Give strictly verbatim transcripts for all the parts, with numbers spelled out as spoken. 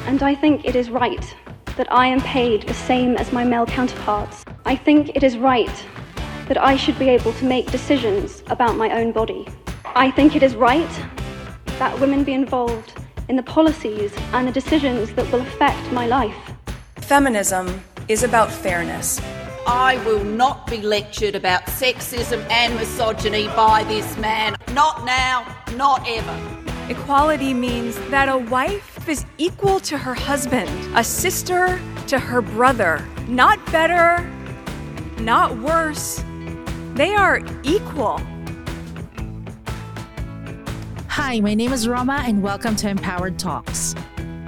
and I think it is right that I am paid the same as my male counterparts. I think it is right that I should be able to make decisions about my own body. I think it is right that women be involved in the policies and the decisions that will affect my life. Feminism is about fairness. I will not be lectured about sexism and misogyny by this man. Not now, not ever. Equality means that a wife is equal to her husband, a sister to her brother. Not better, not worse. They are equal. Hi, my name is Roma and welcome to Empowered Talks.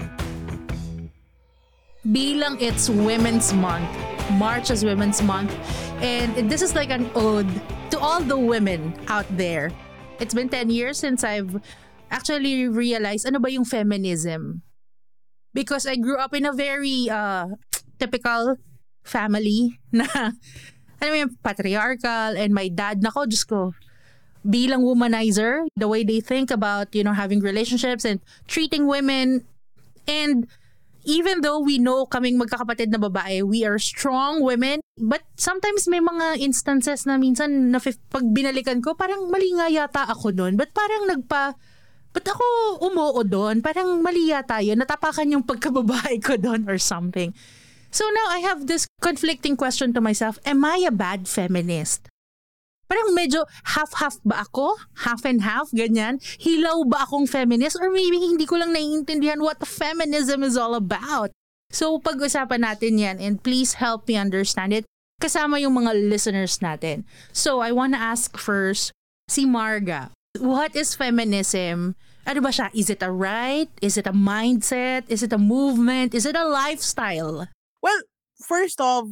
Bilang it's Women's Month, March is Women's Month, and this is like an ode to all the women out there. It's been ten years since I've actually realized ano ba yung feminism. Because I grew up in a very uh, typical family na ano yung patriarchal, and my dad, nako, Diyos ko, bilang womanizer, the way they think about, you know, having relationships and treating women. And even though we know kaming magkakapatid na babae, we are strong women, but sometimes may mga instances na minsan na pag binalikan ko, parang mali nga yata ako doon. But parang nagpa, ba't ako umuo doon? Parang mali yata yun. Natapakan yung pagkababae ko doon or something. So now I have this conflicting question to myself. Am I a bad feminist? Parang medyo half-half ba ako? Half and half, ganyan? Hilaw ba akong feminist? Or maybe hindi ko lang naiintindihan what feminism is all about. So pag-usapan natin yan, and please help me understand it. Kasama yung mga listeners natin. So I wanna ask first, si Marga, what is feminism? Ano ba siya? Is it a right? Is it a mindset? Is it a movement? Is it a lifestyle? Well, first off,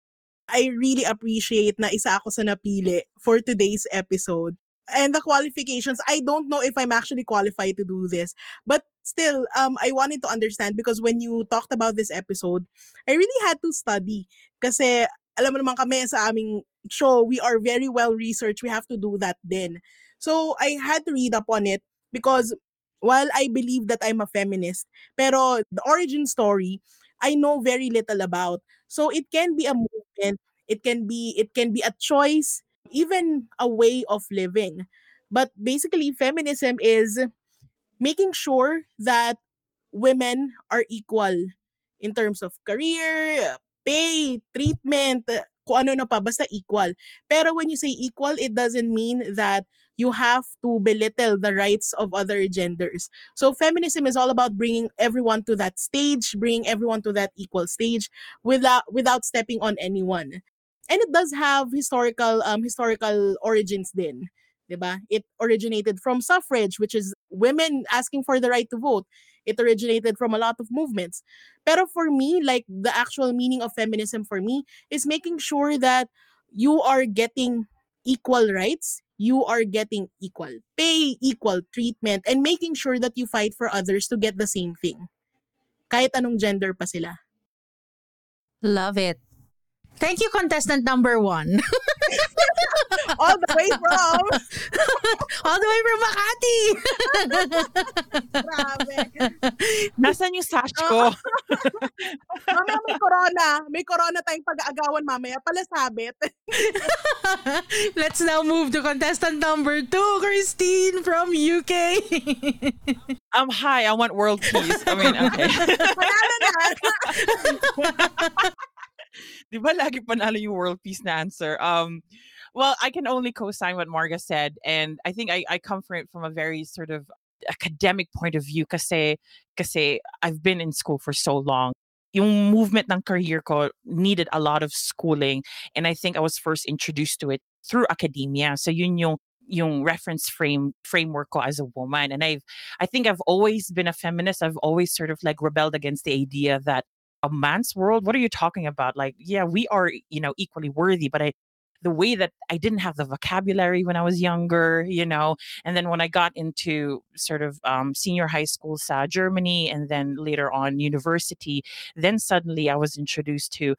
I really appreciate na isa ako sa napili for today's episode. And the qualifications, I don't know if I'm actually qualified to do this. But still, um, I wanted to understand because when you talked about this episode, I really had to study. Kasi alam mo naman kami sa aming show, we are very well researched. We have to do that then. So I had to read up on it because while I believe that I'm a feminist, pero the origin story, I know very little about. So it can be a movement, it can be it can be a choice, even a way of living. But basically feminism is making sure that women are equal in terms of career, pay, treatment, kung ano na pa, basta equal. Pero when you say equal, it doesn't mean that you have to belittle the rights of other genders. So feminism is all about bringing everyone to that stage, bringing everyone to that equal stage without without stepping on anyone. And it does have historical um historical origins din. Diba? It originated from suffrage, which is women asking for the right to vote. It originated from a lot of movements. Pero for me, like the actual meaning of feminism for me is making sure that you are getting equal rights, you are getting equal pay, equal treatment, and making sure that you fight for others to get the same thing. Kahit anong gender pa sila. Love it. Thank you, contestant number one. All the way from... All the way from Makati! Grabe. Nasaan yung sash ko? Mamaya may corona. May corona tayong pag-aagawan mamaya. Palasabit. Let's now move to contestant number two, Christine from U K. um, hi, I want world peace. I mean, okay. Panalo na. Di ba lagi panalo yung world peace na answer? Um, well, I can only co-sign what Marga said, and I think I, I come from it from a very sort of academic point of view kasi, kasi I've been in school for so long. Yung movement ng career ko needed a lot of schooling, and I think I was first introduced to it through academia. So yun yung yung reference frame framework ko as a woman. And I've I think I've always been a feminist. I've always sort of like rebelled against the idea that a man's world, what are you talking about? Like, yeah, we are, you know, equally worthy, but I the way that I didn't have the vocabulary when I was younger, you know, and then when I got into sort of um, senior high school sa Germany and then later on university, then suddenly I was introduced to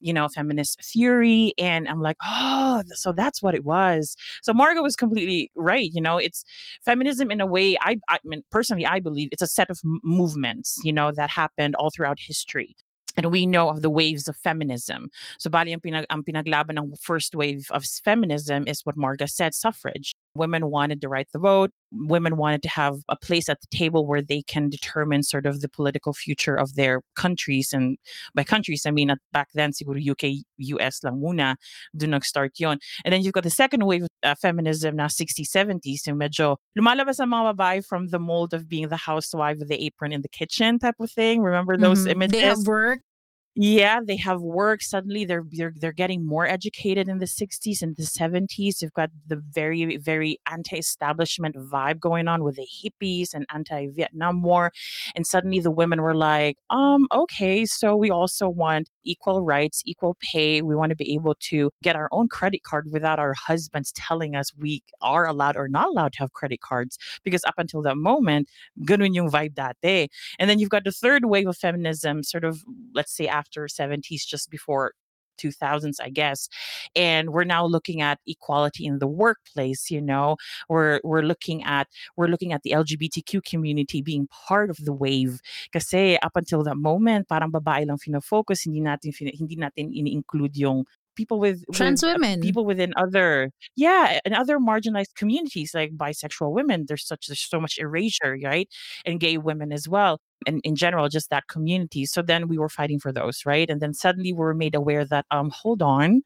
you know, feminist theory. And I'm like, oh, so that's what it was. So Margo was completely right. You know, it's feminism in a way, I, I mean, personally, I believe it's a set of m- movements, you know, that happened all throughout history. And we know of the waves of feminism. So bali ang, pinag, ang pinaglaban ng first wave of feminism is what Marga said, suffrage. Women wanted to right the vote. Women wanted to have a place at the table where they can determine sort of the political future of their countries. And by countries, I mean, at back then, siguro U K, U S lang muna, dun nag-start yon. And then you've got the second wave of uh, feminism na sixties, seventies, yung medyo lumalabas ang mga babae from the mold of being the housewife with the apron in the kitchen type of thing. Remember those Mhm. images? They have work. Yeah, they have work. Suddenly they're they're they're getting more educated in the sixties and the seventies. You've got the very, very anti-establishment vibe going on with the hippies and anti-Vietnam War. And suddenly the women were like, um, okay, so we also want equal rights, equal pay. We want to be able to get our own credit card without our husbands telling us we are allowed or not allowed to have credit cards. Because up until that moment, ganun yung vibe dati. And then you've got the third wave of feminism, sort of, let's say, after seventies, just before two thousands, I guess. And we're now looking at equality in the workplace, you know. We're we're looking at we're looking at the L G B T Q community being part of the wave. Kasi up until that moment, parang babae lang fino-focus, hindi natin fin- hindi natin ini-include yung people with, Trans with uh, women. people within other yeah and other marginalized communities like bisexual women. There's such there's so much erasure, right? And gay women as well, and in general just that community. So then we were fighting for those, right? And then suddenly we were made aware that um hold on,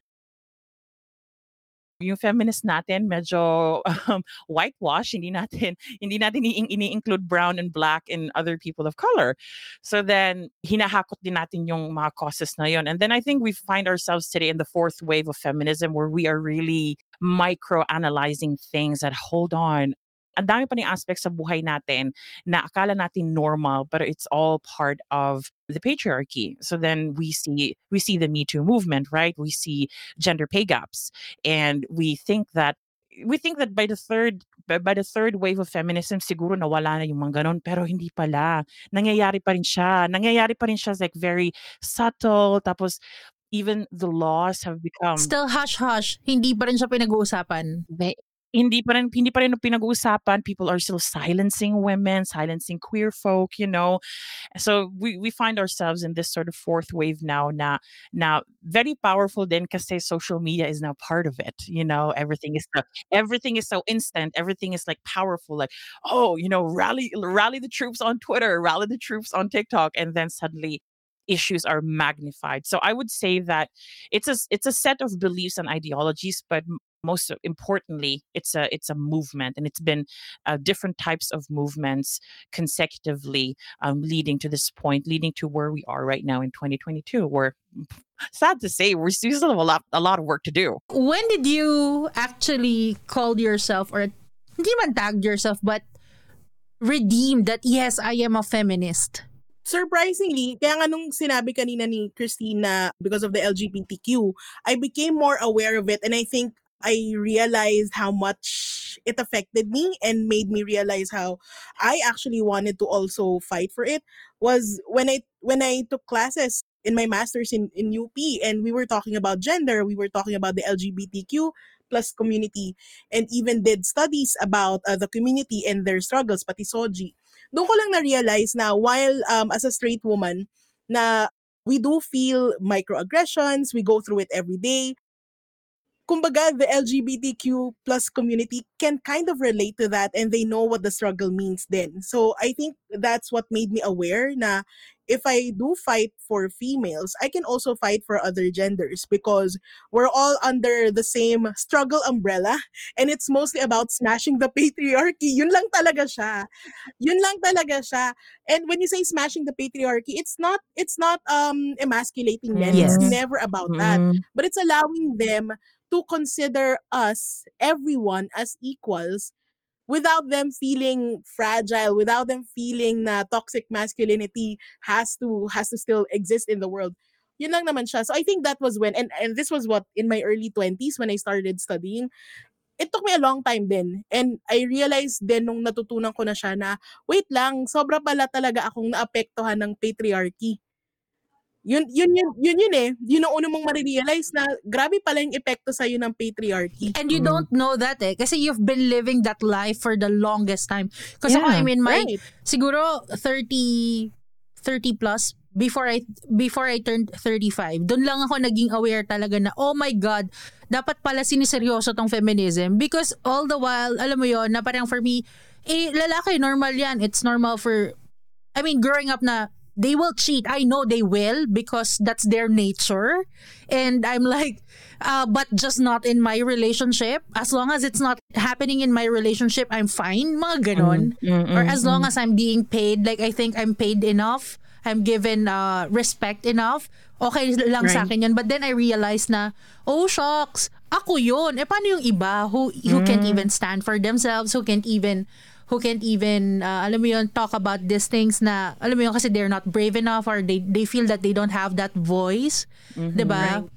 yung feminist natin medyo um, whitewash, hindi natin hindi natin ini- ini-include brown and black and other people of color. So then hinahakot din natin yung mga causes na yon. And then I think we find ourselves today in the fourth wave of feminism where we are really micro-analyzing things that hold on. Ang dami pa ning aspects sa buhay natin na akala natin normal, but it's all part of the patriarchy. So then we see we see the Me Too movement, right? We see gender pay gaps, and we think that we think that by the third by, by the third wave of feminism siguro nawala na yung mga ganon, pero hindi pala, nangyayari pa rin siya nangyayari pa rin siya like very subtle. Tapos even the laws have become Still hush-hush. Hindi pa rin siya pinag-uusapan. they hindi pa rin hindi pa rin pinag-uusapan. People are still silencing women, silencing queer folk, you know. So we we find ourselves in this sort of fourth wave now. Na now very powerful then kasi social media is now part of it. You know, everything is so, everything is so instant. Everything is like powerful. Like, oh, you know, rally rally the troops on Twitter, rally the troops on TikTok, and then suddenly issues are magnified. So I would say that it's a it's a set of beliefs and ideologies, but m- most importantly, it's a it's a movement, and it's been uh, different types of movements consecutively um, leading to this point, leading to where we are right now in twenty twenty-two. Where sad to say, we still have a lot a lot of work to do. When did you actually call yourself, or hindi man tagged yourself, but redeemed that, yes, I am a feminist? Surprisingly, kaya nga nung sinabi kanina ni Christine na because of the L G B T Q, I became more aware of it, and I think I realized how much it affected me and made me realize how I actually wanted to also fight for it was when I when I took classes in my master's in, in U P, and we were talking about gender, we were talking about the L G B T Q plus community, and even did studies about uh, the community and their struggles, pati Soji. Doon ko lang na-realize na while um, as a straight woman, na we do feel microaggressions, we go through it every day. Kumbaga, the L G B T Q plus community can kind of relate to that, and they know what the struggle means then. So I think that's what made me aware na if I do fight for females, I can also fight for other genders because we're all under the same struggle umbrella, and it's mostly about smashing the patriarchy. Yun lang talaga siya. Yun lang talaga siya. And when you say smashing the patriarchy, it's not it's not um emasculating men. It's Yes. never about that. Mm. But it's allowing them to consider us, everyone, as equals without them feeling fragile, without them feeling na toxic masculinity has to has to still exist in the world. Yun lang naman siya. So I think that was when, and, and this was what, in my early twenties when I started studying. It took me a long time din. And I realized din nung natutunan ko na siya na, wait lang, sobra pala talaga akong naapektuhan ng patriarchy. Yun, yun, yun, yun, yun eh. Yun ang una mong marirealize na grabe pala yung epekto sa'yo ng patriarchy. And you don't know that eh. Kasi you've been living that life for the longest time. Kasi ako, Yeah, I'm in my, right. siguro thirty, thirty plus, before I before I turned thirty-five, doon lang ako naging aware talaga na, oh my God, dapat pala siniseryoso tong feminism. Because all the while, alam mo yon na parang for me, eh, lalaki, normal yan. It's normal for, I mean, growing up na, they will cheat. I know they will because that's their nature. And I'm like, uh, but just not in my relationship. As long as it's not happening in my relationship, I'm fine. Mga ganon. Mm, mm, Or as long mm. as I'm being paid, like I think I'm paid enough. I'm given uh, respect enough. Okay lang sa Right. akin yun. But then I realized na, oh shucks, ako yun. Eh paano yung iba who, who can't even stand for themselves, who can't even who can't even, uh, alam mo yun, talk about these things na, alam mo yun, kasi they're not brave enough or they they feel that they don't have that voice. Diba?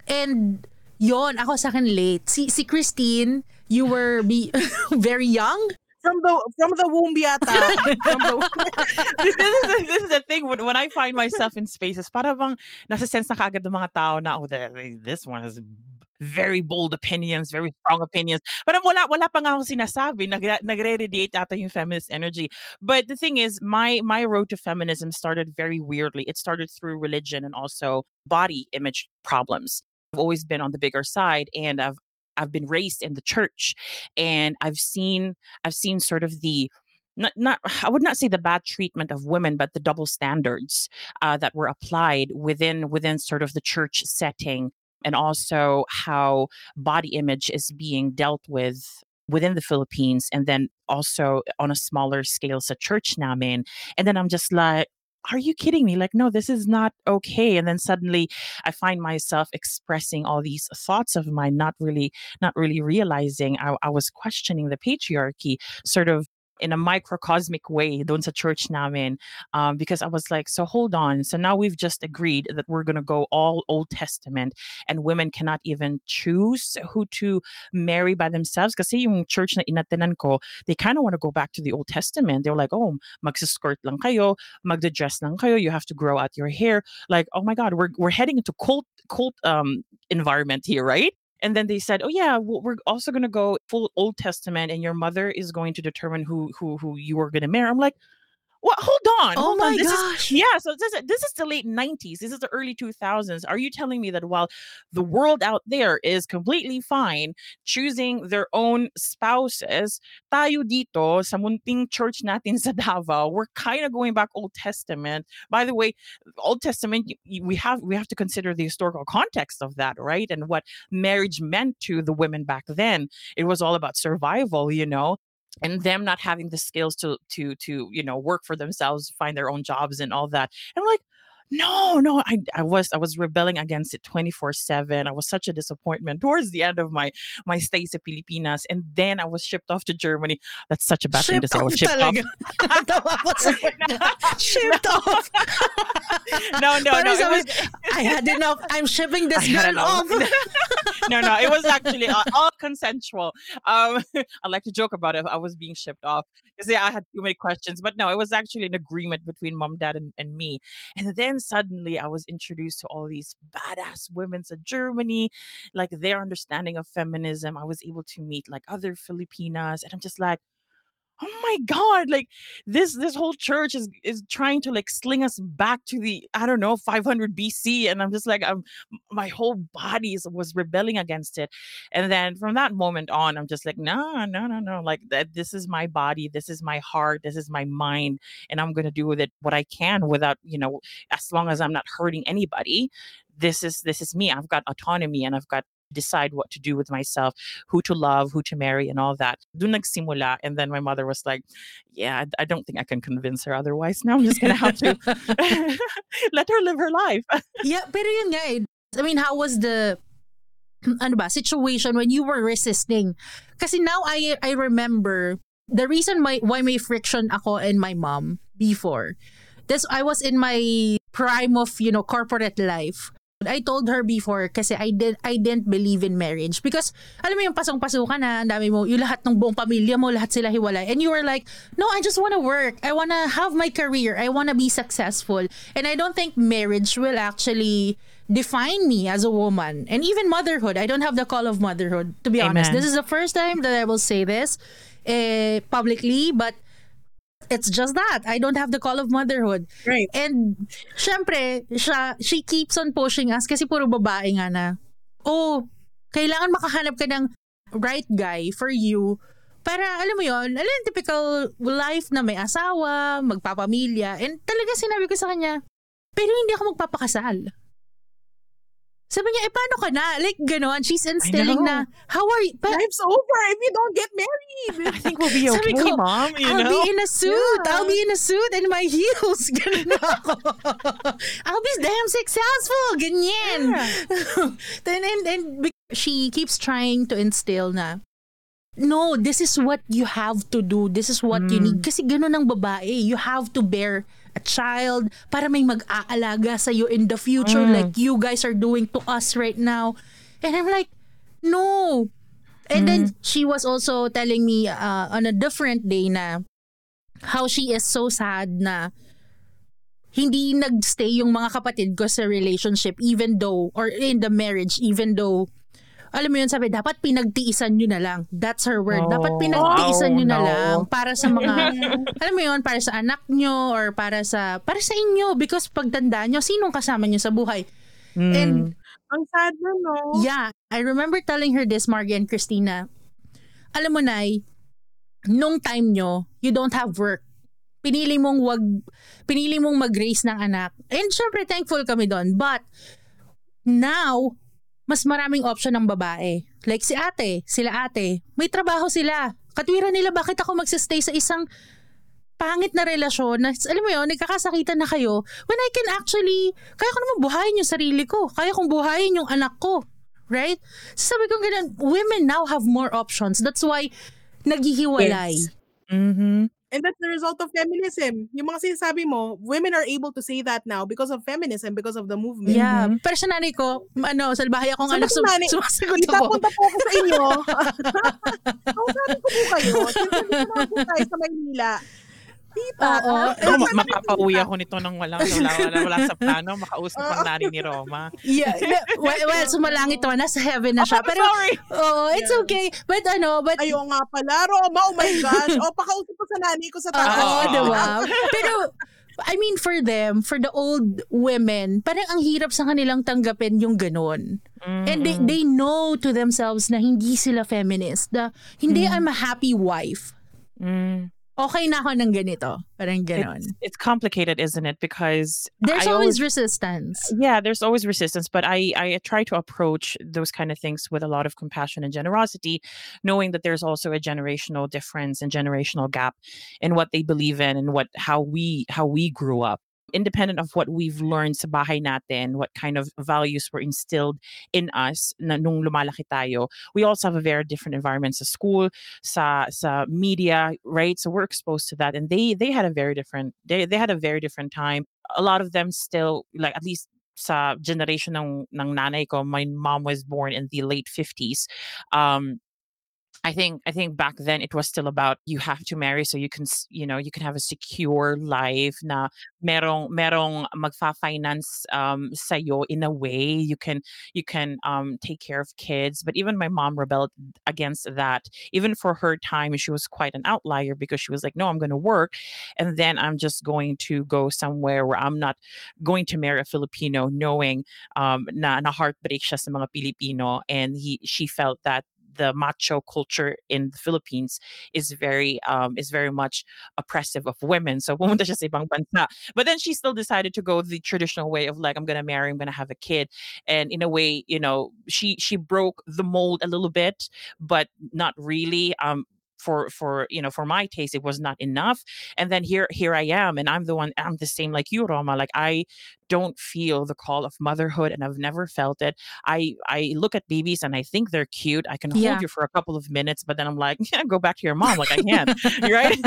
And yon ako sa akin late. Si, si Christine, you were be very young. From the from the womb yata. From the this, is the, this is the thing when, when I find myself in spaces, para bang nasa sense na kagad ng mga tao na, oh, the- this one has very bold opinions, very strong opinions. But wala, wala pa nga akong sinasabi, nag, nagre-radiate ata yung feminist energy. But the thing is, my, my road to feminism started very weirdly. It started through religion and also body image problems. I've always been on the bigger side, and I've I've been raised in the church, and I've seen I've seen sort of the not, not I would not say the bad treatment of women, but the double standards uh, that were applied within within sort of the church setting, and also how body image is being dealt with within the Philippines, and then also on a smaller scale sa church namin. And then I'm just like, are you kidding me? Like, no, this is not okay. And then suddenly I find myself expressing all these thoughts of mine, not really, not really realizing I, I was questioning the patriarchy sort of in a microcosmic way doon sa church namin, um, because I was like, so hold on. So now we've just agreed that we're going to go all Old Testament, and women cannot even choose who to marry by themselves. Kasi yung church na inatenan ko, they kind of want to go back to the Old Testament. They're like, oh, magsiskirt lang kayo, magda-dress lang kayo, you have to grow out your hair. Like, oh my God, we're we're heading into cult cult um environment here, right? And then they said, oh yeah, well, we're also going to go full Old Testament, and your mother is going to determine who who who you are going to marry. I'm like, what? Hold on. Oh hold my on. This gosh. Is, yeah. So this is, this is the late nineties. This is the early two thousands. Are you telling me that while the world out there is completely fine choosing their own spouses, tayo dito sa munting church natin sa Davao, we're kind of going back Old Testament. By the way, Old Testament, y- y- we have we have to consider the historical context of that, right? And what marriage meant to the women back then. It was all about survival, you know, and them not having the skills to to to you know work for themselves, find their own jobs and all that. And I'm like, no, no, I I was I was rebelling against it twenty-four seven. I was such a disappointment towards the end of my my stay sa Pilipinas, and then I was shipped off to Germany. That's such a bad thing to say. I was shipped off. talaga. Tawa ko sa shipped off. No, no, Parang no. It sabi, was, I had enough. I'm shipping this I had girl enough. off. no, no, it was actually all, all consensual. Um, I like to joke about it. I was being shipped off because yeah, I had too many questions, but no, it was actually an agreement between mom, dad, and, and me. And then suddenly, I was introduced to all these badass women in Germany, like their understanding of feminism. I was able to meet like other Filipinas, and I'm just like, oh my God, like this this whole church is is trying to like sling us back to the, I don't know, five hundred B C. And I'm just like, I'm my whole body is, was rebelling against it. And then from that moment on, I'm just like, no, no, no, no. Like that, this is my body, this is my heart, this is my mind, and I'm gonna do with it what I can without, you know, as long as I'm not hurting anybody. This is this is me. I've got autonomy, and I've got decide what to do with myself, who to love, who to marry, and all that. Doon nagsimula. And then my mother was like, yeah, I, I don't think I can convince her otherwise. Now I'm just going to have to let her live her life. Yeah, pero yun nga eh. I mean, how was the ano ba, situation when you were resisting? Kasi now I I remember the reason my, why may friction ako and my mom before. This I was in my prime of, you know, corporate life. I told her before kasi I did I didn't believe in marriage because alam mo yung pasong-pasukan na ang dami mo, yung lahat ng buong pamilya mo, lahat sila hiwalay. And you were like, no, I just want to work. I want to have my career. I want to be successful. And I don't think marriage will actually define me as a woman. And even motherhood. I don't have the call of motherhood, to be Amen. honest. This is the first time that I will say this eh, publicly, but it's just that. I don't have the call of motherhood. Right. And, syempre, siya, she keeps on pushing us kasi puro babae nga na, oh, kailangan makahanap ka ng right guy for you para, alam mo yon, alam yung typical life na may asawa, magpapamilya. And talaga sinabi ko sa kanya, pero hindi ako magpapakasal. Sabi niya, eh, paano ka na? Like, gano'n. She's instilling know. na, how are you? Pa- Life's over if you don't get married. I think we'll be Sabi okay, ko, Mom. You I'll know? be in a suit. Yeah. I'll be in a suit and my heels. Ganun na ako. I'll be damn successful. Ganyan. Then, and, and be- she keeps trying to instill na, no, this is what you have to do. This is what you need. Kasi ganun ang babae. You have to bear a child para may mag-aalaga sa'yo in the future like you guys are doing to us right now. And I'm like, no. And then she was also telling me uh, on a different day na how she is so sad na hindi nagstay yung mga kapatid ko sa relationship even though, or in the marriage, even though alam mo yun, sabi, dapat pinagtiisan nyo na lang. That's her word. Oh, dapat pinagtiisan nyo na no. lang para sa mga, alam mo yun, para sa anak nyo or para sa, para sa inyo. Because pagtanda nyo, sinong kasama nyo sa buhay? And, Ang sad na, no? yeah, I remember telling her this, Margie and Christina. Alam mo, Nay, nung time nyo, you don't have work. Pinili mong wag, pinili mong mag-raise ng anak. And syempre, thankful kami doon. But, now, mas maraming option ng babae. Like si ate, sila ate, may trabaho sila. Katwiran nila, bakit ako magsistay sa isang pangit na relasyon na, alam mo yun, nagkakasakitan na kayo, when I can actually, kaya ko naman buhayin yung sarili ko. Kaya kong buhayin yung anak ko. Right? So sabi ko ganun, women now have more options. That's why, naghihiwalay. Yes. Mm-hmm. And that's the result of feminism. Yung mga sinasabi mo, women are able to say that now because of feminism, because of the movement. Yeah. Pero sa nanay ko, ano, salbahay akong Sabi anak, ko, sum- nanay, sumasagot Tita, ako. punta po ako sa inyo. Ang sabi ko po kayo, siyempre dito na po tayo sa Maynila. Tita. Oo. Ako, ma- mapapauwi ako nito nang wala, wala, wala, wala sa plano. Makausap ang nani ni Roma. Yeah. Well, well sumalangit to, nasa heaven na siya. Oh, Pero, sorry. oh, it's okay. But ano, but, Ayaw nga pala, Roma, oh my gosh. O, pakausap ko sa nani ko sa Oo, taas. Oo. diba? Pero, I mean, for them, for the old women, parang ang hirap sa kanilang tanggapin yung ganon. Mm-hmm. And they they know to themselves na hindi sila feminist. Na, hindi, I'm a happy wife. Mm. Okay na ako ng ganito. Parang ganon. It's, it's complicated, isn't it? Because There's I always resistance. yeah, there's always resistance, but I, I try to approach those kind of things with a lot of compassion and generosity, knowing that there's also a generational difference and generational gap in what they believe in and what how we how we grew up. Independent of what we've learned sa bahay natin, what kind of values were instilled in us na nung lumalaki tayo, we also have a very different environment sa school, sa sa media, right? So we're exposed to that, and they they had a very different they they had a very different time. A lot of them still, like, at least sa generation ng ng nanay ko, my mom was born in the late fifties. Um, I think I think back then it was still about you have to marry so you can s- you know you can have a secure life na merong merong magfa-finance um sa'yo in a way you can you can um take care of kids. But even my mom rebelled against that. Even for her time, she was quite an outlier because she was like, no, I'm going to work, and then I'm just going to go somewhere where I'm not going to marry a Filipino, knowing um na na heartbreak siya sa mga Pilipino, and he she felt that the macho culture in the Philippines is very um is very much oppressive of women. So pumunta siya sa ibang bansa. But then she still decided to go the traditional way of, like, I'm gonna marry, I'm gonna have a kid. And in a way, you know, she she broke the mold a little bit, but not really. Um for for you know for my taste it was not enough. And then here here I am, and I'm the one, I'm the same like you, Roma. Like, I don't feel the call of motherhood, and I've never felt it. I I look at babies and I think they're cute. I can hold Yeah. you for a couple of minutes, but then I'm like, yeah, go back to your mom. Like, I can't. Right.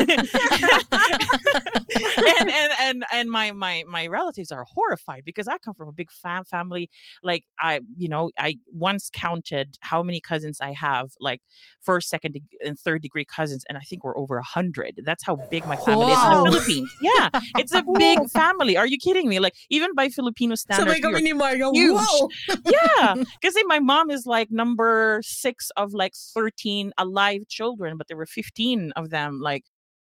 and, and and and my my my relatives are horrified because I come from a big fam family. Like, I you know I once counted how many cousins I have, like first, second, deg- and third degree cousins, and I think we're over a hundred. That's how big my family is in the Wow. Philippines. Yeah, it's a big family. Are you kidding me? Like, even by Filipino standards, Sabay we are kami ni Mario. huge. Wow! Yeah, because my mom is like number six of like thirteen alive children, but there were fifteen of them, like,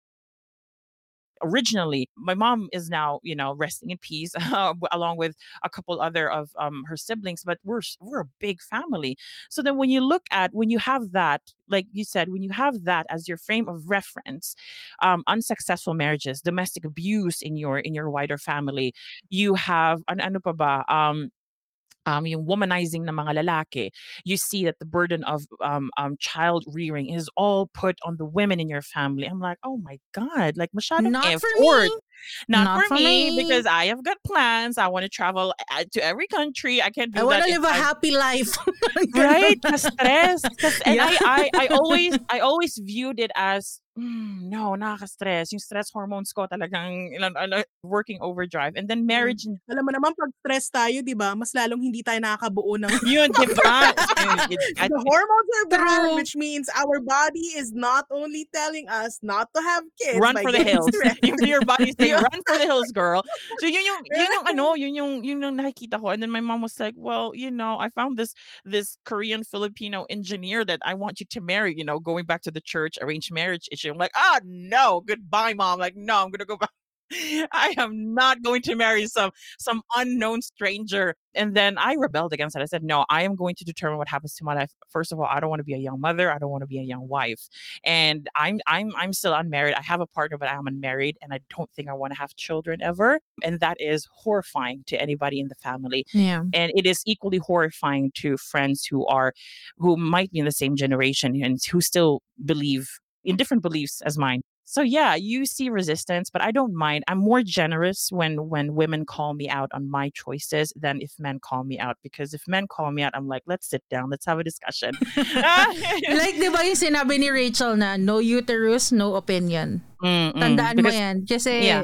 originally. My mom is now, you know, resting in peace, uh, w- along with a couple other of um, her siblings, but we're s- we're a big family. So then when you look at, when you have that, like you said, when you have that as your frame of reference, um, unsuccessful marriages, domestic abuse in your in your wider family, you have an ano pa ba, um um, yung womanizing ng mga lalaki, you see that the burden of um, um, child rearing is all put on the women in your family. I'm like, oh my God, like masyadong Not for effort. me. Not, Not for for me, me. because I have got plans. I want to travel uh, to every country. I can't do I want that to if live a I'm happy life. right. Ka-stress. Kas- and Yeah. I, I, I always, I always viewed it as, mm, no, nakaka-stress. Yung stress hormones ko talagang ilan, ano, working overdrive. And then marriage, and Alam mo naman, pag stress tayo, di ba, mas lalong hindi tayo nakakabuo ng... yun, di ba? And it- I- The hormones are bad, True. which means our body is not only telling us not to have kids run by for the getting hills. stressed. Yung your body saying, run for the hills, girl. So yun yung, yun yung ano, yun yung, yun yung nakikita ko. And then my mom was like, well, you know, I found this, this Korean Filipino engineer that I want you to marry, you know, going back to the church arranged marriage issue. I'm like, ah, no, goodbye, mom. Like, no, I'm going to go back. I am not going to marry some some unknown stranger. And then I rebelled against it. I said, no, I am going to determine what happens to my life. First of all, I don't want to be a young mother. I don't want to be a young wife. And I'm I'm I'm still unmarried. I have a partner, but I'm unmarried, and I don't think I want to have children ever. And that is horrifying to anybody in the family. Yeah. And it is equally horrifying to friends who are who might be in the same generation and who still believe in different beliefs as mine. So yeah, you see resistance, but I don't mind. I'm more generous when when women call me out on my choices than if men call me out, because if men call me out, I'm like, let's sit down, let's have a discussion. Like, di ba yung sinabi ni Rachel na no uterus, no opinion? Mm, mm, Tandaan mo because- yan. Kasi, Yeah.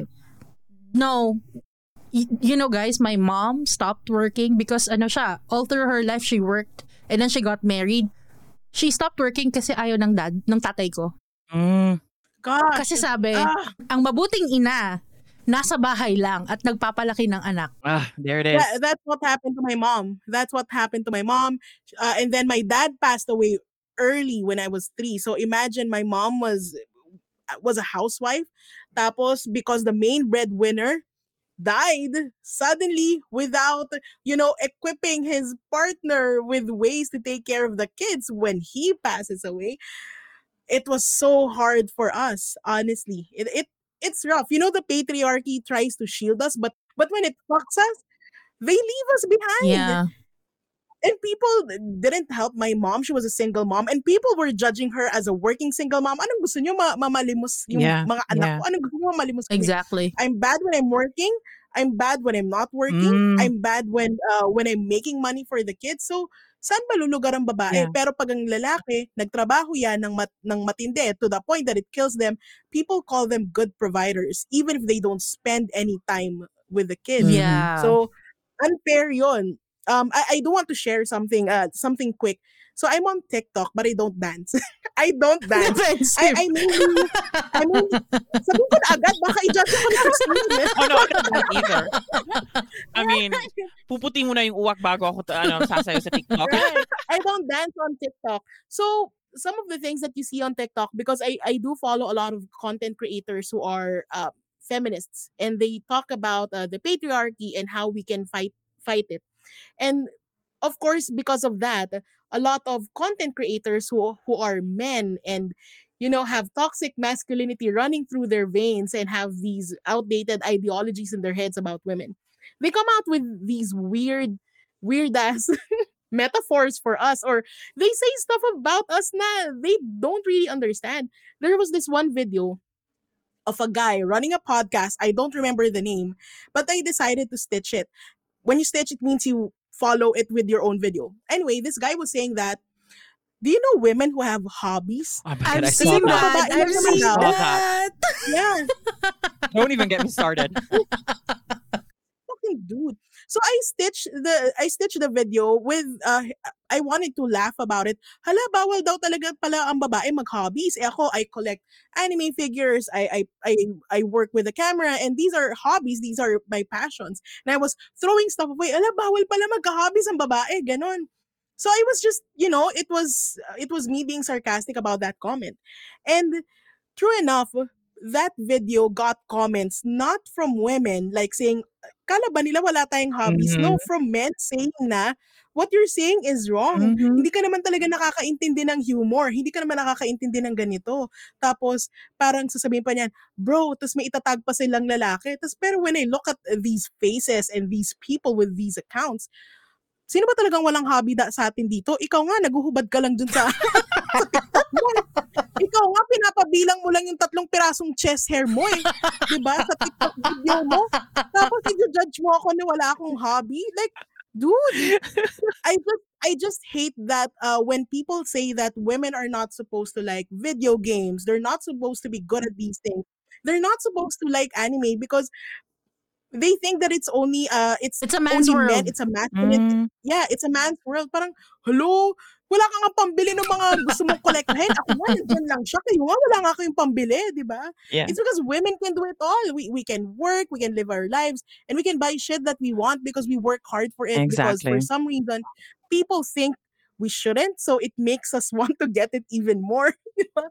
no, y- you know guys, my mom stopped working because ano siya, all through her life she worked and then she got married. She stopped working kasi ayaw ng dad, ng tatay ko. Mm. Gosh. Kasi sabi, Ah. ang mabuting ina, nasa bahay lang at nagpapalaki ng anak. Ah, there it is. That, that's what happened to my mom. That's what happened to my mom. Uh, and then my dad passed away early when I was three. So imagine my mom was was a housewife. Tapos because the main breadwinner died suddenly without, you know, equipping his partner with ways to take care of the kids when he passes away. It was so hard for us, honestly. It, it it's rough. You know, the patriarchy tries to shield us, but but when it fucks us, they leave us behind. Yeah. And people didn't help my mom. She was a single mom. And people were judging her as a working single mom. Anong gusto nyo? Ma- mamalimos yung Yeah, mga anak yeah. ko? Anong gusto nyo? Mamalimos kami? Exactly. I'm bad when I'm working. I'm bad when I'm not working. Mm. I'm bad when uh, when I'm making money for the kids. So, saan ba lulugar ang babae? Yeah. Pero pag ang lalaki, nagtrabaho yan ng, mat- ng matindi to the point that it kills them, people call them good providers even if they don't spend any time with the kids. Mhm. Yeah. So, unfair yon. Um, I, I do want to share something uh, something quick. So, I'm on TikTok but I don't dance. I don't dance. I, I mainly, I mean, sabihin ko na agad, baka i-judge ako ni Christine. Oh no, I don't do that either. I mean, puputi mo na yung uwak bago ako ta- ano, sasayo sa TikTok. Right. I don't dance on TikTok. So some of the things that you see on TikTok, because I, I do follow a lot of content creators who are uh, feminists, and they talk about uh, the patriarchy and how we can fight fight it. And of course, because of that, a lot of content creators who who are men and you know have toxic masculinity running through their veins and have these outdated ideologies in their heads about women. They come out with these weird, weird ass metaphors for us, or they say stuff about us na they don't really understand. There was this one video of a guy running a podcast. I don't remember the name, but I decided to stitch it. When you stitch, it means you follow it with your own video. Anyway, this guy was saying that, do you know women who have hobbies? Oh my God, I've I saw seen that. that. I've I seen saw that. Yeah. Don't even get me started. Fucking dude. So I stitched the I stitched the video with uh I wanted to laugh about it. Hala, bawal daw talaga pala ang babae mag-hobbies. Eh ako, I collect anime figures. I I I I work with a camera, and these are hobbies. These are my passions. And I was throwing stuff away. Hala, bawal pala magka-hobbies ang babae. Ganon. So I was just, you know, it was it was me being sarcastic about that comment. And true enough, that video got comments not from women like saying, kala ba nila wala tayong hobbies? Mhm. No, from men saying na, what you're saying is wrong. Mhm. Hindi ka naman talaga nakakaintindi ng humor. Hindi ka naman nakakaintindi ng ganito. Tapos, parang sasabihin pa niyan, bro, tapos may itatag pa silang lalaki. Tapos, pero when I look at these faces and these people with these accounts, sino ba talagang walang hobby da sa atin dito? Ikaw nga, naguhubad ka lang dun sa, sa TikTok mo. Ikaw nga, pinapabilang mo lang yung tatlong pirasong chest hair mo eh. Diba? Sa TikTok video mo. Tapos, i-judge mo ako na wala akong hobby. Like, dude, I just, I just hate that uh, when people say that women are not supposed to like video games, they're not supposed to be good at these things. They're not supposed to like anime because they think that it's only uh it's, It's a man's only men, world. it's a masculine. Mm. Yeah, it's a man's world. Parang, hello, wala ka nga pambili ng mga gusto mong kolektahin. Ako nga, nandyan lang siya. Kayo nga, wala nga kayong pambili, di ba? Yeah. It's because women can do it all. We we can work, we can live our lives, and we can buy shit that we want because we work hard for it. Because for Exactly. some reason, people think we shouldn't, so it makes us want to get it even more. Di ba?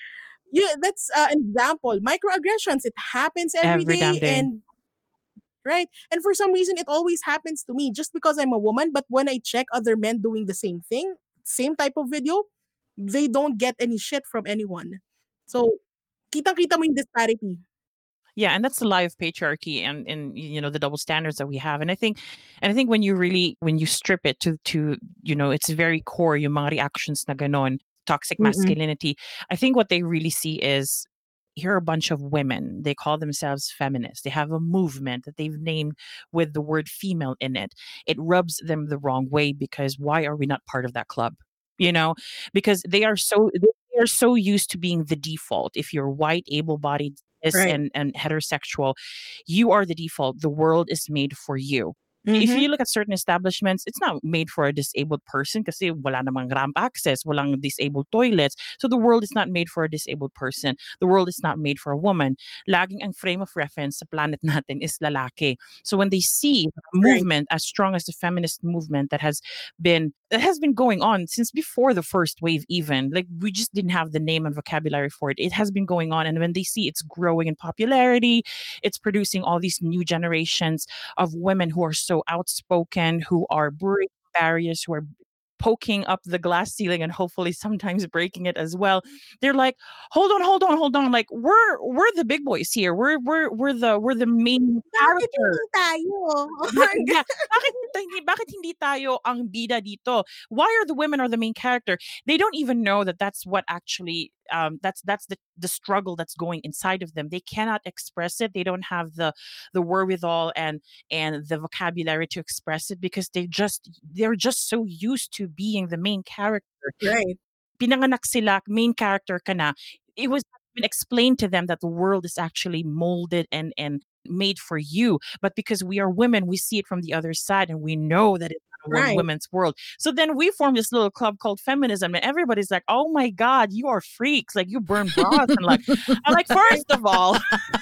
Yeah, that's uh, an example. Microaggressions, it happens every Every damn day, day. and right? And for some reason, it always happens to me just because I'm a woman. But when I check other men doing the same thing, same type of video, they don't get any shit from anyone. So, kitang-kita mo yung disparity. Yeah, and that's the lie of patriarchy and and you know the double standards that we have. And I think and I think when you really when you strip it to to you know its very core, yung mga reactions na ganon, toxic Mm-mm. masculinity, I think what they really see is here are a bunch of women. They call themselves feminists. They have a movement that they've named with the word female in it. It rubs them the wrong way because why are we not part of that club? You know, because they are so they are so used to being the default. If you're white, able-bodied, cis, Right. and and heterosexual, you are the default. The world is made for you. If Mhm. you look at certain establishments, it's not made for a disabled person kasi wala namang ramp access, walang disabled toilets. So the world is not made for a disabled person. The world is not made for a woman. Laging ang frame of reference sa planet natin is lalaki. So when they see a Right. movement as strong as the feminist movement that has been that has been going on since before the first wave even, like we just didn't have the name and vocabulary for it. It has been going on, and when they see it's growing in popularity, it's producing all these new generations of women who are so outspoken, who are breaking barriers, who are poking up the glass ceiling and hopefully sometimes breaking it as well. They're like, hold on, hold on, hold on. Like we're we're the big boys here. We're we're we're the we're the main Bakit character. hindi tayo? Bakit, yeah, bakit, hindi, bakit hindi tayo ang bida dito? Why are the women are the main character? They don't even know that that's what actually um that's that's the the struggle that's going inside of them. They cannot express it. They don't have the the wherewithal and and the vocabulary to express it because they just they're just so used to being the main character. Right. Pinanganak sila, main character ka na. It was been explained to them that the world is actually molded and and made for you, but because we are women, we see it from the other side and we know that it's not a wo- Right. women's world. So then we form this little club called feminism, and everybody's like, "Oh my god, you are freaks! Like you burn bras!" And like, I'm like, first of all,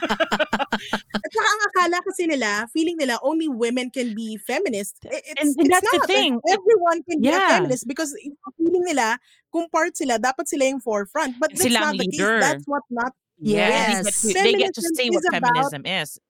At saka ang akala kasi nila, feeling nila only women can be feminist. I- It's, and, and it's that's the not. thing. Everyone can be a Yeah. feminist because yung feeling nila, kung part sila, dapat sila yung forefront. But that's Sila ang not the case. leader. That's what not. Yeah, Yes. they get to, they get to Feminism say is what about feminism is.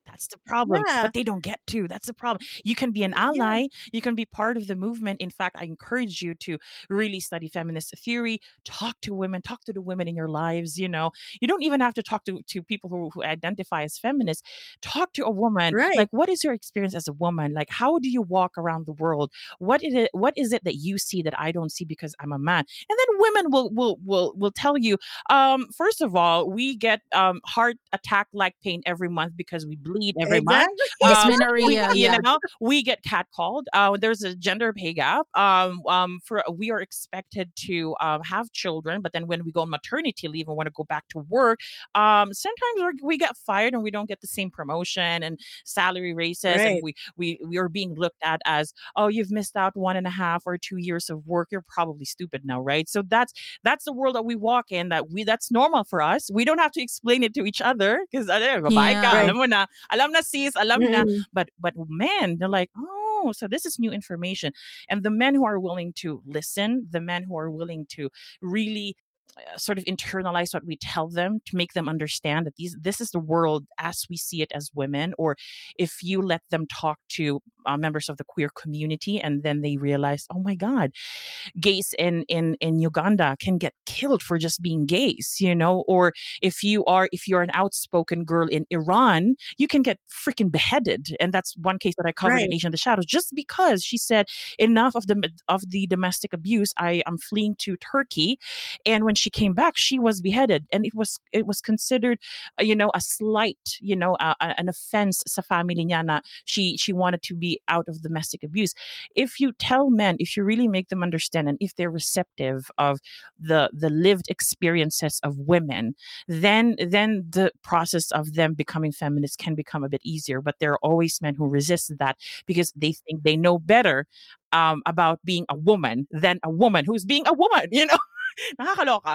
That's the problem. Yeah. But they don't get to. That's the problem. You can be an Yeah. ally. You can be part of the movement. In fact, I encourage you to really study feminist theory, talk to women, talk to the women in your lives. You know, you don't even have to talk to, to people who, who identify as feminists. Talk to a woman. Right. Like, what is your experience as a woman? Like, how do you walk around the world? What is it, what is it that you see that I don't see because I'm a man? And then women will will will will tell you, um, first of all, we get um heart attack like pain every month because we bleed every month. Exactly. Um, we, Dysmenorrhea, you yeah. know, we get catcalled. Uh, there's a gender pay gap. Um, um, for we are expected to um, have children, but then when we go on maternity leave and want to go back to work, um, sometimes we're, we get fired and we don't get the same promotion and salary raises, and Right. we we we are being looked at as, oh, you've missed out one and a half or two years of work. You're probably stupid now, right? So that's that's the world that we walk in. That we that's normal for us. We don't have to explain it to each other because babae Yeah. ka, Right. alam mo na, alam na sis, alam na. Mm-mm. But but men, they're like, oh, so this is new information. And the men who are willing to listen, the men who are willing to really uh, sort of internalize what we tell them to make them understand that these this is the world as we see it as women. Or if you let them talk to uh, members of the queer community and then they realize, oh my God, gays in in in Uganda can get killed for just being gays, you know. Or if you are if you're an outspoken girl in Iran, you can get freaking beheaded. And that's one case that I covered Right. in Asia in the Shadows, just because she said enough of the of the domestic abuse. I am fleeing to Turkey, and when she came back, she was beheaded, and it was it was considered, uh, you know, a slight, you know, uh, a- an offense sa family niya na she she wanted to be out of domestic abuse. If you tell men, if you really make them understand, and if they're receptive of the the lived experiences of women, then then the process of them becoming feminists can become a bit easier. But there are always men who resist that because they think they know better um, about being a woman than a woman who's being a woman. You know, nakakaloka.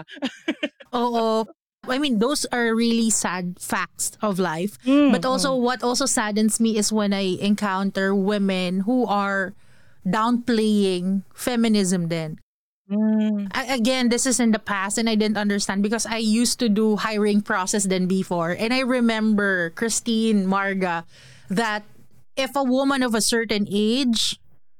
Oo. I mean, those are really sad facts of life. Mm, But also, what also saddens me is when I encounter women who are downplaying feminism then. mm. A- Again, this is in the past and I didn't understand because I used to do hiring process then before. And I remember, Christine, Marga, that if a woman of a certain age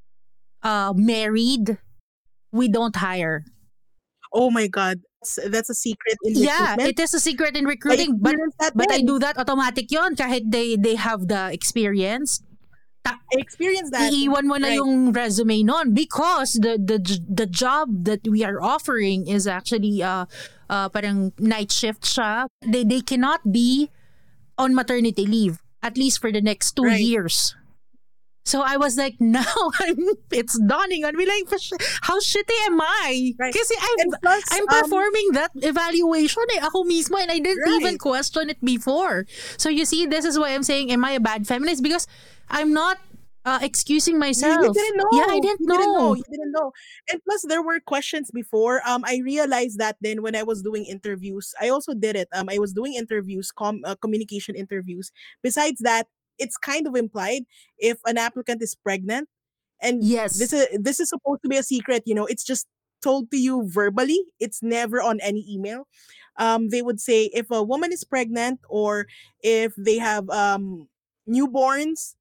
uh, married, we don't hire. Oh my God. That's, that's a secret in Yeah, recruitment. it is a secret in I recruiting, but experienced that but I then. do that automatic yon kahit they they have the experience. Ta- I experienced that. iiwan mo na Right. yung resume nun because the the j- the job that we are offering is actually uh uh parang night shift siya. They they cannot be on maternity leave at least for the next two Right. years. So I was like, now I'm, it's dawning on me like, how shitty am I? Right. Kasi I'm, And plus, I'm um, performing that evaluation eh, ako mismo, and I didn't Right. even question it before. So you see, this is why I'm saying, am I a bad feminist? Because I'm not uh, excusing You, myself. you didn't know. Yeah, I didn't you know. didn't know. You didn't know. And plus, there were questions before. Um, I realized that then when I was doing interviews, I also did it. Um, I was doing interviews, com- uh, communication interviews. Besides that, it's kind of implied if an applicant is pregnant, and Yes. this is this is supposed to be a secret. You know, it's just told to you verbally. It's never on any email. Um, they would say if a woman is pregnant or if they have um newborns.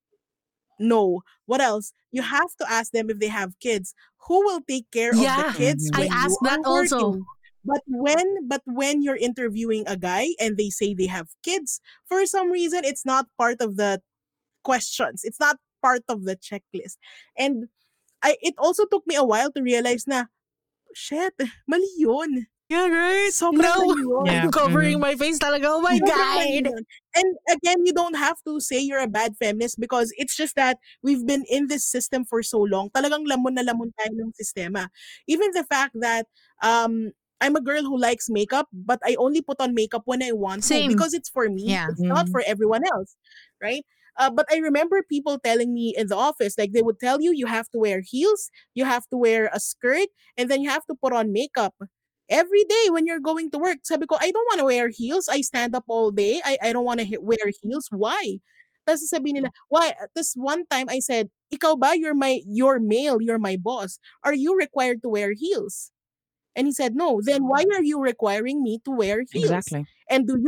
No. What else? You have to ask them if they have kids. Who will take care of Yeah, the kids Mhm. I when you asked are that also. working? But when but when you're interviewing a guy and they say they have kids, for some reason it's not part of the questions. It's not part of the checklist. And I it also took me a while to realize na shit, mali yun. Yeah, right? Sobrang No, mali yun. Yeah. I'm covering Mhm. my face talaga. Oh my Sobrang mali God. yun. And again, you don't have to say you're a bad feminist because it's just that we've been in this system for so long. Talagang lamon na lamon tayo ng sistema. Even the fact that um I'm a girl who likes makeup, but I only put on makeup when I want to Same. because it's for me. Yeah. It's not Mhm. for everyone else, right? Uh, but I remember people telling me in the office, like they would tell you, you have to wear heels, you have to wear a skirt, and then you have to put on makeup every day when you're going to work. Sabi ko, I don't want to wear heels. I stand up all day. I, I don't want to wear heels. Why? Tapos sabi nila, why? This one time I said, ikaw ba, you're my, you're male, you're my boss. Are you required to wear heels? And he said, no. Then why are you requiring me to wear heels? Exactly. And do you put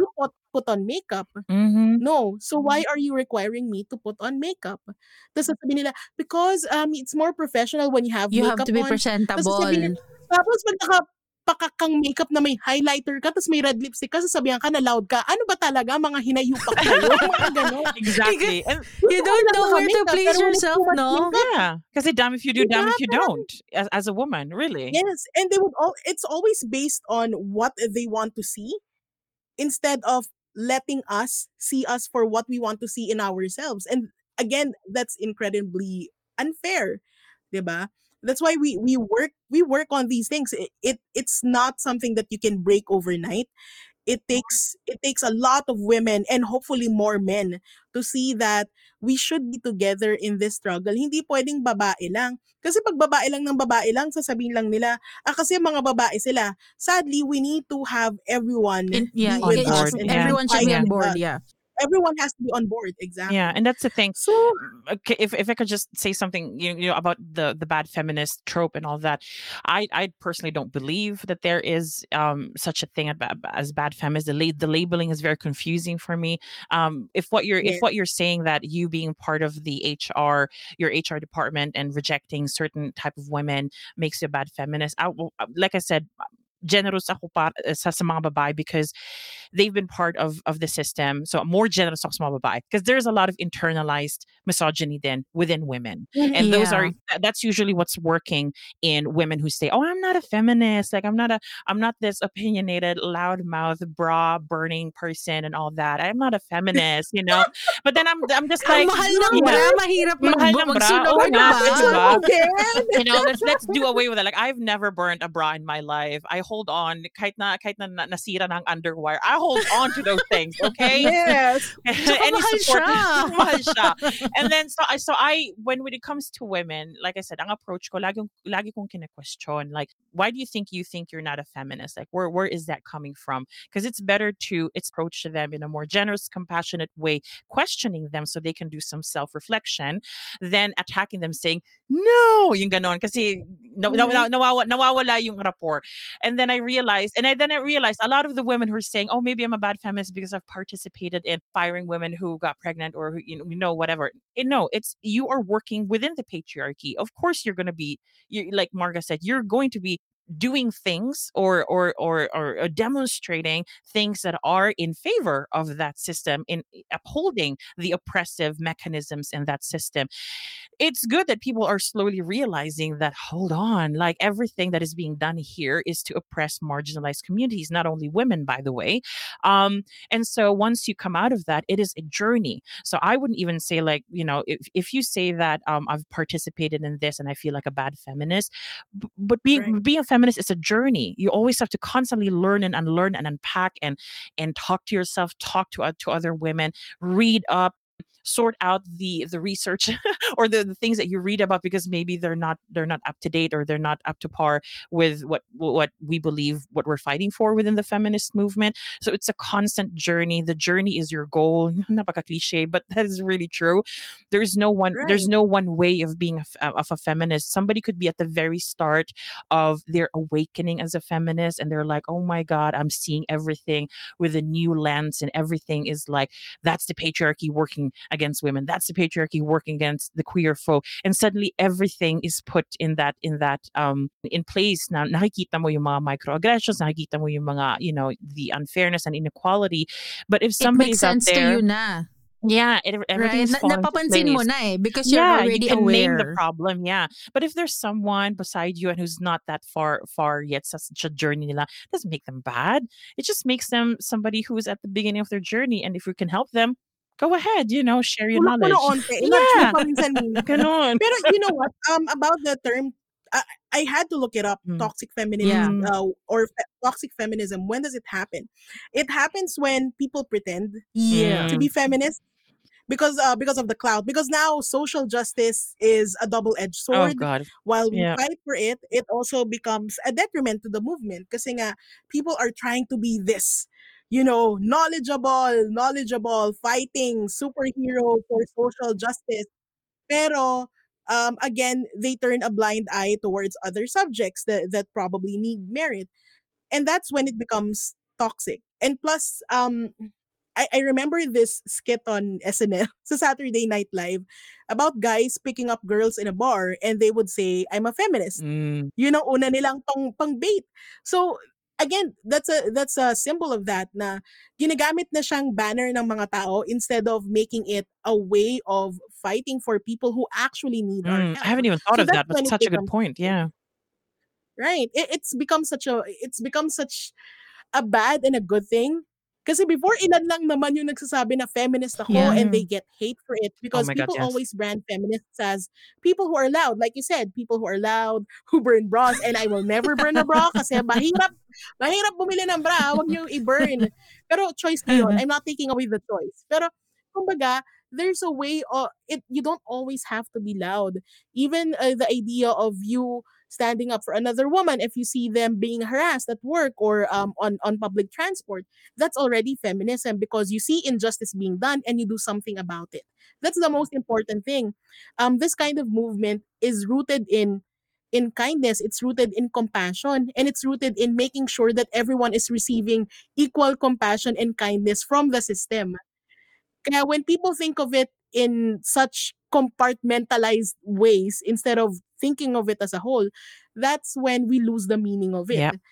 put on makeup. Mhm. No. So why are you requiring me to put on makeup? Tapos sasabihin nila, because um, it's more professional when you have You have makeup to be on. Tapos sasabihin nila, presentable. tapos pag nakapakak kang makeup na may highlighter ka, tapos may red lipstick ka, sasabihan ka na loud ka. Ano ba talaga? Mga hinayupak kayo? Mga ganon. Exactly. And You don't know where to place pero when it's yourself, too much no? makeup, yeah, kasi damn if you do, damn diba? if you don't, as, as a woman, really. Yes, and they would all, it's always based on what they want to see instead of letting us see us for what we want to see in ourselves. And again, that's incredibly unfair, diba? That's why we we work we work on these things. It, it it's not something that you can break overnight. It takes it takes a lot of women and hopefully more men to see that we should be together in this struggle. Hindi pwedeng babae lang. Kasi pag babae lang ng babae lang, sasabihin lang nila, ah, kasi mga babae sila. Sadly, we need to have everyone In, yeah, be On with it us should, board, and yeah. everyone should fight be Yeah. on with board. us. Yeah. Everyone has to be on board, exactly. Yeah, and that's the thing. So, Okay, if if I could just say something, you, you know, about the the bad feminist trope and all that, I I personally don't believe that there is um such a thing as bad, as bad feminist. The la- the labeling is very confusing for me. Um, if what you're if yes. what you're saying that you being part of the H R, your H R department, and rejecting certain type of women makes you a bad feminist, I will, like I said, generous ako pa, sa, sa mga babae because they've been part of of the system. So more generous ako sa mga babae because there's a lot of internalized misogyny then within women. And those are Yeah. that- that's usually what's working in women who say, "Oh, I'm not a feminist. Like I'm not a I'm not this opinionated, loudmouth, bra burning person and all that. I'm not a feminist, you know." But then I'm I'm just Ang like, mahal ng yeah, bra, mahirap mag, mahal ng bra. magsunog, Oo di nga, ba? di ba? Again? You know, let's let's do away with it. Like I've never burned a bra in my life. I hold on kahit na kahit na, na nasira ng underwire. I hold on to those things, okay? Yes. Tsaka Any mahal support, siya. mahal siya. And then so I so I when when it comes to women, like I said, ang approach ko lagi lagi kong kine-question, like, why do you think you think you're not a feminist? Like where where is that coming from? Because it's better to it's approach to them in a more generous, compassionate way, questioning them so they can do some self-reflection, than attacking them saying, "No," yung ganon. Kasi no, no, no, nawawa, nawawala yung rapport. And then I realized, and I, then I realized a lot of the women who are saying, "Oh, maybe I'm a bad feminist because I've participated in firing women who got pregnant or who, you know, you know whatever." Eh, no, it's you are working within the patriarchy. Of course, you're going to be, you, like Marga said, you're going to be doing things or or or or uh, demonstrating things that are in favor of that system, in upholding the oppressive mechanisms in that system. It's good that people are slowly realizing that, hold on, like everything that is being done here is to oppress marginalized communities, not only women, by the way. Um, and so once you come out of that, it is a journey. So I wouldn't even say, like, you know, if, if you say that um, I've participated in this and I feel like a bad feminist, b- but being Right. being a feminist is a journey. You always have to constantly learn and unlearn and unpack and and talk to yourself, talk to uh, to other women, read up, sort out the the research or the, the things that you read about, because maybe they're not they're not up to date or they're not up to par with what what we believe, what we're fighting for within the feminist movement. So it's a constant journey. The journey is your goal. Napaka cliche, but that is really true. There's no one there's Right. no one way of being a, f- of a feminist. Somebody could be at the very start of their awakening as a feminist and they're like, "Oh my god, I'm seeing everything with a new lens and everything is like, that's the patriarchy working against women, that's the patriarchy working against the queer folk." And suddenly everything is put in that in that um in place. Na nakikita mo yung mga microaggressions, nakikita mo yung mga, you know, the unfairness and inequality. But if It somebody's makes out sense to there, you na. yeah, it, everything Right? is Na, falling into napapansin mo place. na eh because you're Yeah, you already can name the aware. problem. Yeah, but if there's someone beside you and who's not that far far yet sa such a journey nila, doesn't make them bad. It just makes them somebody who's at the beginning of their journey. And if we can help them, go ahead. You know, share your Tulak mo na knowledge. onte. I-nudge mo Yeah, pa minsan-minsan. ganon. Pero you know what? Um, about the term, I, I had to look it up. Mm. Toxic feminism, Yeah. Mm. uh, or fe- toxic feminism. When does it happen? It happens when people pretend Yeah. to be feminist because uh, because of the cloud. Because now social justice is a double-edged Oh sword. God. While we Yeah. fight for it, it also becomes a detriment to the movement. Kasi nga, people are trying to be this, you know, knowledgeable, knowledgeable, fighting superhero for social justice. Pero um, again, they turn a blind eye towards other subjects that, that probably need merit. And that's when it becomes toxic. And plus, um, I, I remember this skit on S N L sa Saturday Night Live about guys picking up girls in a bar and they would say, I'm a feminist. Mm. Yun ang una nilang pang, pang bait. So, again, that's a that's a symbol of that na ginagamit na siyang banner ng mga tao instead of making it a way of fighting for people who actually need our Mm, help. I haven't even thought So of that's that, but when it such a good becomes point. Yeah. right. It, it's become such a it's become such a bad and a good thing. Kasi before, ilan lang naman yung nagsasabi na feminist ako Yeah. and they get hate for it Oh because my God, people yes. always brand feminists as people who are loud. Like you said, people who are loud, who burn bras, and I will never burn a bra kasi mahirap, mahirap bumili ng bra, wag niyo i-burn. Pero choice niyo yun. I'm not taking away the choice. Pero, kumbaga, there's a way of it. You don't always have to be loud. Even uh, the idea of you standing up for another woman if you see them being harassed at work or um, on, on public transport, that's already feminism because you see injustice being done and you do something about it. That's the most important thing. Um, this kind of movement is rooted in in kindness, it's rooted in compassion, and it's rooted in making sure that everyone is receiving equal compassion and kindness from the system. Kaya when people think of it in such compartmentalized ways instead of thinking of it as a whole, that's when we lose the meaning of it. Yep.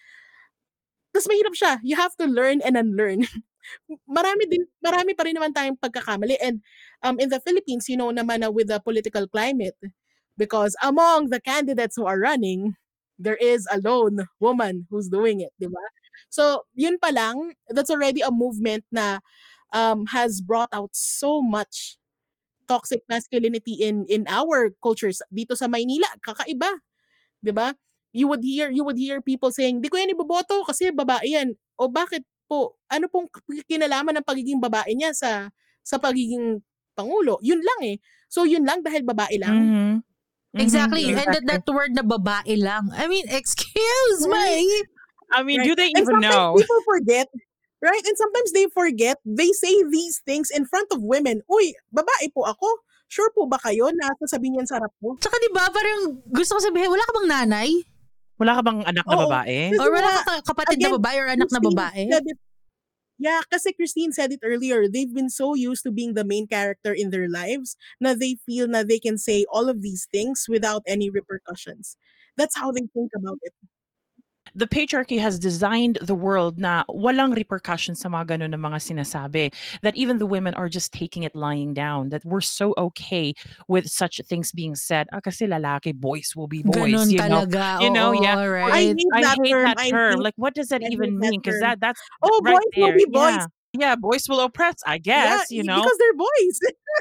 Tapos mahirap siya. You have to learn and unlearn. marami din marami pa rin naman tayong pagkakamali, and um in the Philippines, you know naman na with the political climate, because among the candidates who are running, there is a lone woman who's doing it, di ba? So, yun pa lang, that's already a movement na um has brought out so much toxic masculinity in in our cultures dito sa Maynila. Kakaiba, 'di ba? You would hear you would hear people saying, "Di ko yan iboboto kasi babae yan." O bakit po? Ano pong kinalaman ng pagiging babae niya sa sa pagiging pangulo? Yun lang eh. So yun lang dahil babae lang. Mm-hmm. Exactly. Mm-hmm. And that, that word na babae lang. I mean, excuse me. I mean, Right? do they And even sometimes know? people forget, right? And sometimes they forget, they say these things in front of women. Uy, babae po ako. Sure po ba kayo na sasabihin yan sa harap mo? Tsaka di ba parang gusto ko sabihin, wala ka bang nanay? Wala ka bang anak na Oo. babae? Kasi Or wala nga, ka kapatid again, na babae or anak na Christine babae? said it- yeah, kasi Christine said it earlier. They've been so used to being the main character in their lives na they feel na they can say all of these things without any repercussions. That's how they think about it. The patriarchy has designed the world na walang repercussions sa mga ganun na mga sinasabi. That even the women are just taking it lying down. That we're so okay with such things being said. Ah, kasi lalaki, boys will be boys. Ganon you know? talaga. You know, Oo, yeah. I right? hate I that hate term. that I term. hate, Like, what does that I hate even that mean? Because term. that that's Oh, right boys will there. be boys. Yeah. yeah, boys will oppress. I Yeah, guess. You know. because they're boys.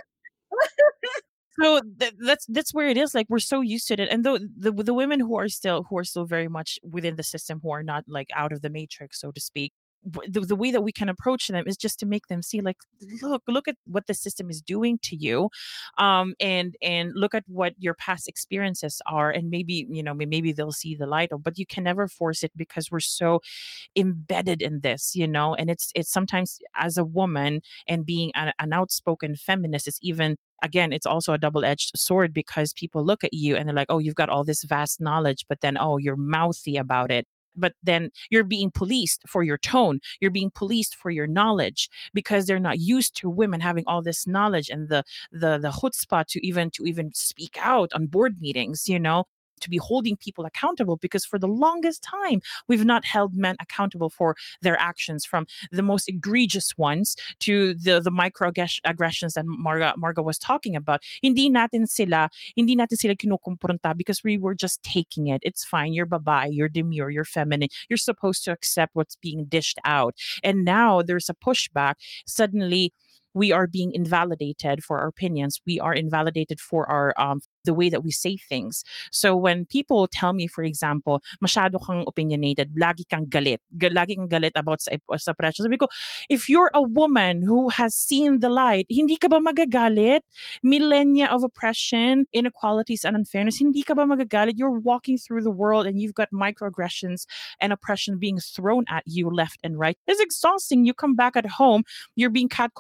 So th- that's that's where it is. Like we're so used to it, and the, the the women who are still who are still very much within the system, who are not like out of the matrix, so to speak. w- The, the way that we can approach them is just to make them see, like, look, look at what the system is doing to you, um, and and look at what your past experiences are, and maybe you know may- maybe they'll see the light. But you can never force it because we're so embedded in this, you know. And it's it's sometimes as a woman and being an, an outspoken feminist, it's even again it's also a double-edged sword because people look at you and they're like, oh, you've got all this vast knowledge, but then oh, you're mouthy about it. But then you're being policed for your tone, you're being policed for your knowledge because they're not used to women having all this knowledge and the the the chutzpah to even to even speak out on board meetings, you know, to be holding people accountable, because for the longest time we've not held men accountable for their actions, from the most egregious ones to the the microaggressions that Marga Marga was talking about. Hindi natin sila hindi natin sila kinukumpronta because we were just taking it. It's fine, you're babae, you're demure, you're feminine, you're supposed to accept what's being dished out. And now there's a pushback. Suddenly we are being invalidated for our opinions. We are invalidated for our um the way that we say things. So when people tell me, for example, masyado kang opinionated, lagi kang galit, ga- lagi kang galit about sa, sa oppression, sabi ko, if you're a woman who has seen the light, hindi ka ba magagalit? Millennia of oppression, inequalities, and unfairness, hindi ka ba magagalit? You're walking through the world and you've got microaggressions and oppression being thrown at you left and right. It's exhausting. You come back at home, you're being catcalled five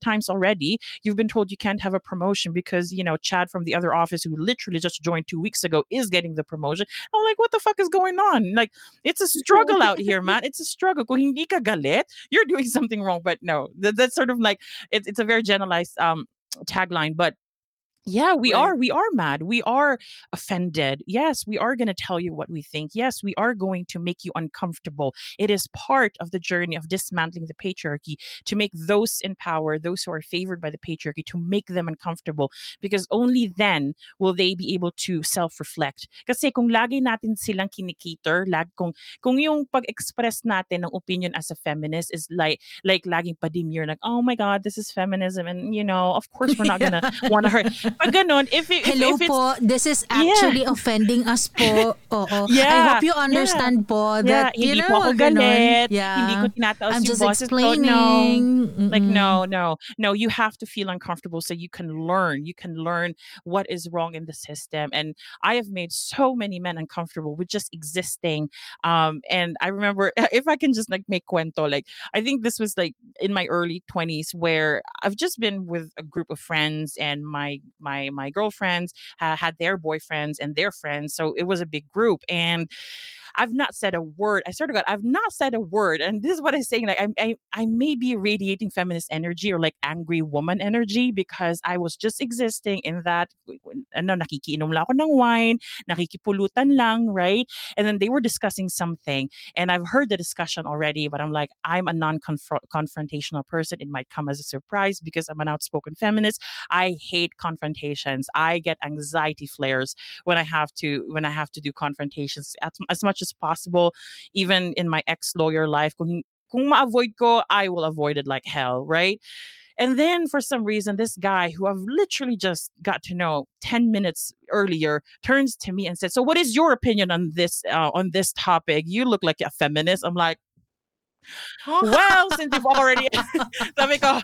times already you've been told you can't have a promotion because, you know, Chad from the other office who literally just joined two weeks ago is getting the promotion. I'm like, what the fuck is going on? Like, it's a struggle out here, man. It's a struggle. Kung hindi ka galit, you're doing something wrong. But no, that, that's sort of like, it's, it's a very generalized um tagline. But yeah, we Right. are. We are mad. We are offended. Yes, we are going to tell you what we think. Yes, we are going to make you uncomfortable. It is part of the journey of dismantling the patriarchy to make those in power, those who are favored by the patriarchy, to make them uncomfortable. Because only then will they be able to self-reflect. Kasi kung lagi natin silang kinikater, lag, kung, kung yung pag-express natin ng opinion as a feminist is like, like laging padimir, like, oh my God, this is feminism. And, you know, of course, we're not going to want to hurt. Pag ganon, if, it, if, Hello if it's, po, this is actually yeah. offending us po. Oo. Yeah. I hope you understand yeah. po that, yeah. you Hindi know, po ako galit. Yeah. Hindi ko tinataos I'm yung just boses ko. No. explaining. Like, no, no. No, you have to feel uncomfortable so you can learn. You can learn what is wrong in the system. And I have made so many men uncomfortable with just existing. Um, and I remember, if I can just like make cuento, like, I think this was like in my early twenties where I've just been with a group of friends and my, my, my girlfriend friends uh, had their boyfriends and their friends, so it was a big group. And I've not said a word. I swear to God, I've not said a word. And this is what I'm saying. Like, I, I, I may be radiating feminist energy or like angry woman energy because I was just existing in that, ano, nakikiinom lang ako ng wine, nakikipulutan lang, right? And then they were discussing something. And I've heard the discussion already, but I'm like, I'm a non-confrontational person. It might come as a surprise because I'm an outspoken feminist. I hate confrontations. I get anxiety flares when I have to, when I have to do confrontations as, as much as possible. Even in my ex-lawyer life, kung, kung ma-avoid ko, I will avoid it like hell, right? And then for some reason, this guy who I've literally just got to know ten minutes earlier turns to me and said, so what is your opinion on this, uh, on this topic? You look like a feminist. I'm like, well, since you've already, sabi ko,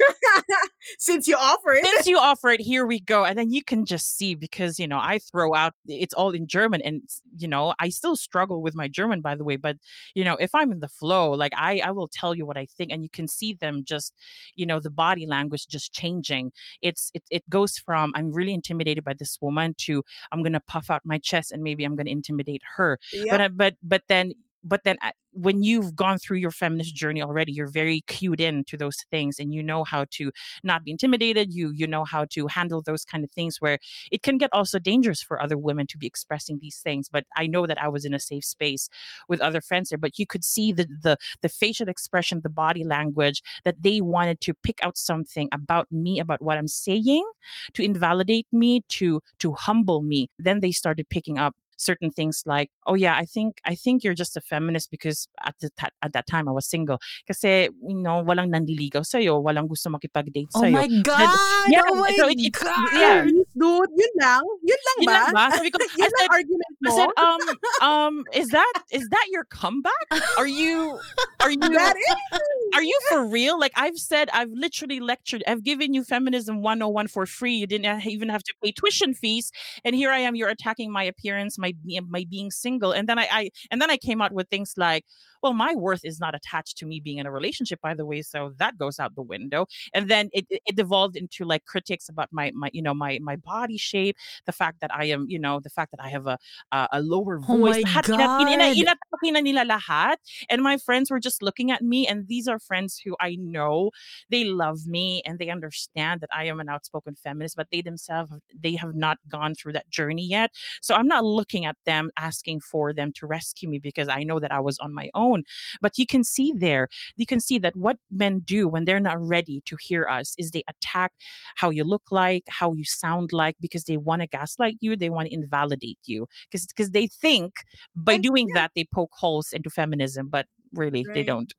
since you offered, since you offered, here we go. And then you can just see, because, you know, I throw out, it's all in German, and, you know, I still struggle with my German, by the way. But, you know, if I'm in the flow, like I, I will tell you what I think, and you can see them just, you know, the body language just changing. It's, it, it goes from, I'm really intimidated by this woman to, I'm going to puff out my chest and maybe I'm going to intimidate her. Yep. But, but, but then, But then when you've gone through your feminist journey already, you're very cued in to those things, and you know how to not be intimidated. You you know how to handle those kind of things where it can get also dangerous for other women to be expressing these things. But I know that I was in a safe space with other friends there, but you could see the the the facial expression, the body language, that they wanted to pick out something about me, about what I'm saying, to invalidate me, to to humble me. Then they started picking up certain things like, oh yeah, I think I think you're just a feminist because at the ta- at that time I was single. Kasi, you know, walang nandiligaw sa'yo, walang gusto makipag-date Oh sa'yo. my God! Then, yeah, oh my so it, it, God! yeah. dude, yun lang? Yun lang Yun ba? lang ba? Sabi ko, Yun I lang said, argument mo? I said, um, um, is that is that your comeback? Are you are you That is. are you for real? Like, I've said, I've literally lectured, I've given you feminism one oh one for free. You didn't even have to pay tuition fees, and here I am. You're attacking my appearance, my my being single, and then I, I and then I came out with things like, well, my worth is not attached to me being in a relationship, by the way, so that goes out the window. And then it it devolved into like critics about my my you know my my body shape, the fact that I am, you know, the fact that I have a a, a lower Oh voice. my Lahat, God. ina- ina- inatake na nila lahat. And my friends were just looking at me, and these are friends who I know they love me and they understand that I am an outspoken feminist, but they themselves, they have not gone through that journey yet. So I'm not looking at them asking for them to rescue me, because I know that I was on my own. But you can see there, you can see that what men do when they're not ready to hear us is they attack how you look like, how you sound like, because they want to gaslight you, they want to invalidate you, because because they think by And- doing that they poke holes into feminism, but really they Right. don't.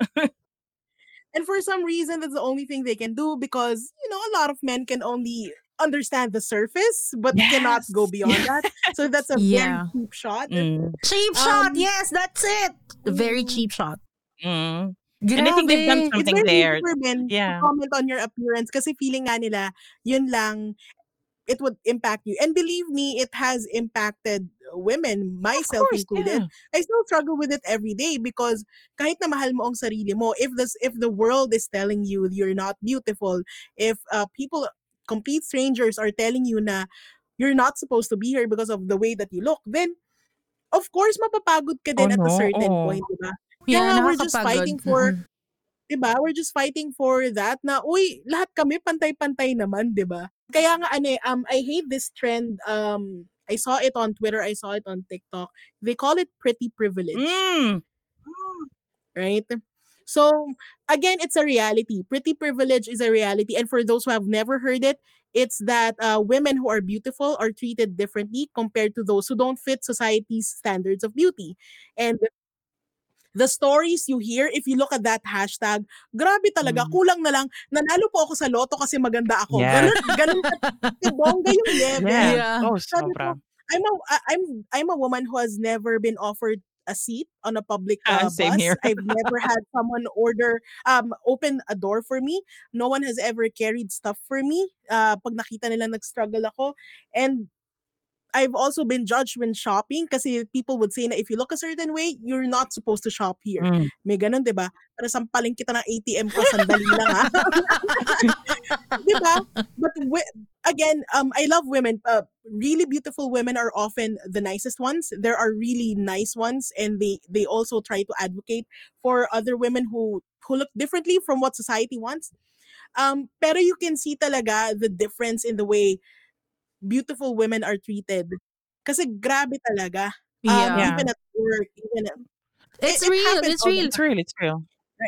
And for some reason, that's the only thing they can do, because, you know, a lot of men can only understand the surface, but cannot Yes. go beyond that. So that's a Yeah. very cheap shot. Mm, Cheap Um, shot! Yes, that's it! Very cheap shot. mm. Grabe. And I think they've done It's something very there. easy for men Yeah. to comment on your appearance kasi feeling nga nila, yun lang, it would impact you. And believe me, it has impacted women, myself course, included. yeah. I still struggle with it every day because kahit na mahal mo ang sarili mo, if this if the world is telling you you're not beautiful, if uh, people, complete strangers are telling you na you're not supposed to be here because of the way that you look, then of course mapapagod ka din Oh, at a no. certain Oh. point, diba? Yeah, Kaya nga, we're just nakakapagod. fighting for, Mm-mm. diba? We're just fighting for that na, uy, lahat kami pantay-pantay naman, diba? Kaya nga, ano eh, um, I hate this trend. Um, I saw it on Twitter. I saw it on TikTok. They call it pretty privilege. Mm. Right? So, again, it's a reality. Pretty privilege is a reality. And for those who have never heard it, it's that uh, women who are beautiful are treated differently compared to those who don't fit society's standards of beauty. And the stories you hear, if you look at that hashtag, grabe talaga, Mm. kulang na lang, nanalo po ako sa loto kasi maganda ako. Yes. Ganun, ganun ka, bongga yung level. Yeah. Yeah. Oh, Sabi sobra. ko, I'm a, I- I'm, I'm a woman who has never been offered a seat on a public Ah, uh, same bus. here. I've never had someone order, um, open a door for me. No one has ever carried stuff for me. Uh, pag nakita nila nag-struggle ako. And I've also been judged when shopping kasi people would say na if you look a certain way, you're not supposed to shop here. Mm. May ganun, di ba? Para sampaling kita ng A T M ko, sandali lang ha. Di ba? But we- again, um, I love women. Uh, really beautiful women are often the nicest ones. There are really nice ones, and they they also try to advocate for other women who who look differently from what society wants. Um, pero you can see talaga the difference in the way beautiful women are treated. Kasi grabe talaga. Um, Yeah. Yeah. Even at work, even at, It's it- it real. happens It's all the real. It's real. It's real.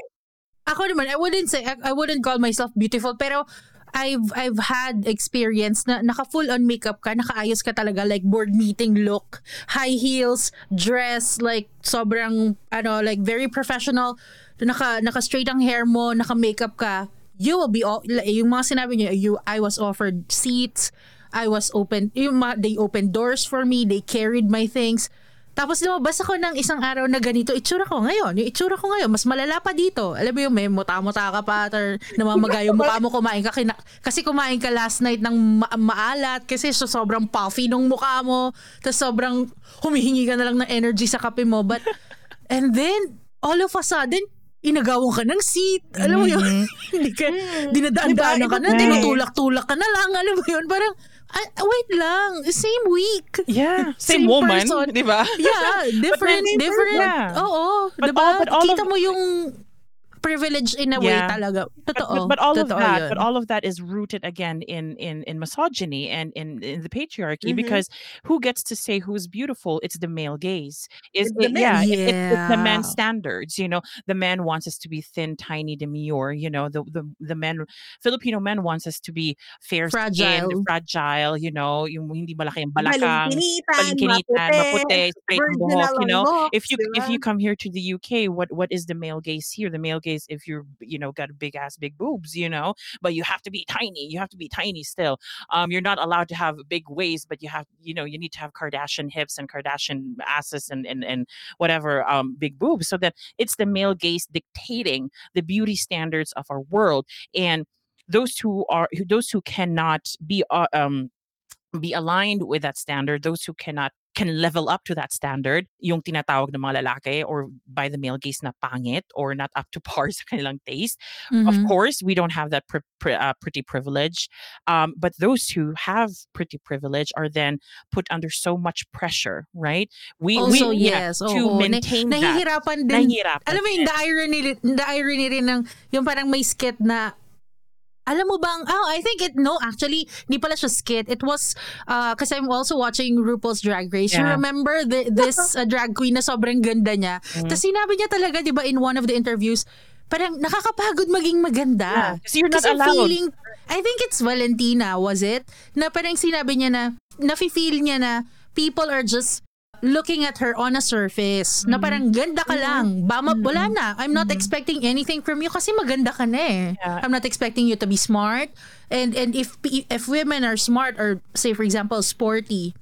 Ako naman, I wouldn't say, I, I wouldn't call myself beautiful, pero I've I've had experience na naka full on makeup ka, nakaayos ka talaga, like board meeting look, high heels, dress, like sobrang ano, like very professional, naka naka straight ang hair mo, naka makeup ka. You will be all, yung mga sinabi niyo, you I was offered seats, I was open, yung mga, they opened doors for me, they carried my things. Tapos lumabas ako ng isang araw na ganito, itsura ko ngayon. Yung itsura ko ngayon, mas malala pa dito. Alam mo yung may muta-muta ka pa, or namamaga yung mukha mo, kumain ka. Kina- kasi kumain ka last night ng ma- maalat, kasi so, sobrang puffy nung mukha mo. Tapos sobrang humihingi ka na lang ng energy sa kape mo. But, and then, all of a sudden, inagawang ka ng seat. Alam mo yun? Hindi ka, dinadaan-daanan ka na, Diba? tinutulak-tulak ka na lang. Alam mo yun? Parang, ah, wait lang, same week. Yeah. Same, Same woman, person. di ba? Yeah, different, then- different. Yeah. Oo, But diba? all- but all Kita of- mo yung privilege in a way Yeah. talaga. But, Totoo. but, but all of Totoo that, yun. but all of that is rooted again in in in misogyny and in in the patriarchy. Mhm. Because who gets to say who's beautiful? It's the male gaze. Is It's the it, men. yeah, it- it's, it's the man's Yeah. standards. You know, the man wants us to be thin, tiny, demure. You know, the the the men, Filipino men wants us to be fair skinned, Fragile. fragile. You know, yung hindi malaki ang balakang, Balingkinitan, balingkinitan, maputi, maputi, straight ang virginal buhok. You ang know, looks, if you if diba? you come here to the U K, what what is the male gaze here? The male gaze, if you're you know got a big ass big boobs, you know, but you have to be tiny. You have to be tiny still. Um, you're not allowed to have big waist, but you have you know you need to have Kardashian hips and Kardashian asses and and and whatever um big boobs. So that it's the male gaze dictating the beauty standards of our world, and those who are those who cannot be uh, um be aligned with that standard, those who cannot can level up to that standard, yung tinatawag ng mga lalaki or by the male gaze na pangit or not up to par sa kanilang taste. Of Mhm. course, we don't have that pri- pri- uh, pretty privilege. Um, but those who have pretty privilege are then put under so much pressure, right? We, Also, we yeah, yes. to oo. Na- maintain that. Nahihirapan din. Nahihirapan Alam mo yung din. the irony, the irony rin ng, yung parang may skit na, alam mo bang, oh, I think it, no, actually, hindi pala siya skit. It was, uh, kasi I'm also watching RuPaul's Drag Race. You Yeah. remember the, this uh, drag queen na sobrang ganda niya? Mm-hmm. Tapos sinabi niya talaga, di ba, in one of the interviews, parang nakakapagod maging maganda. Yeah, kasi you're not Kasi allowed. feeling, I think it's Valentina, was it? Na parang sinabi niya na, nafe-feel niya na people are just looking at her on a surface. Na parang ganda ka lang. Bama, wala na. I'm not expecting anything from you kasi maganda ka na eh. Yeah. I'm not expecting you to be smart. And and if if women are smart or say for example sporty,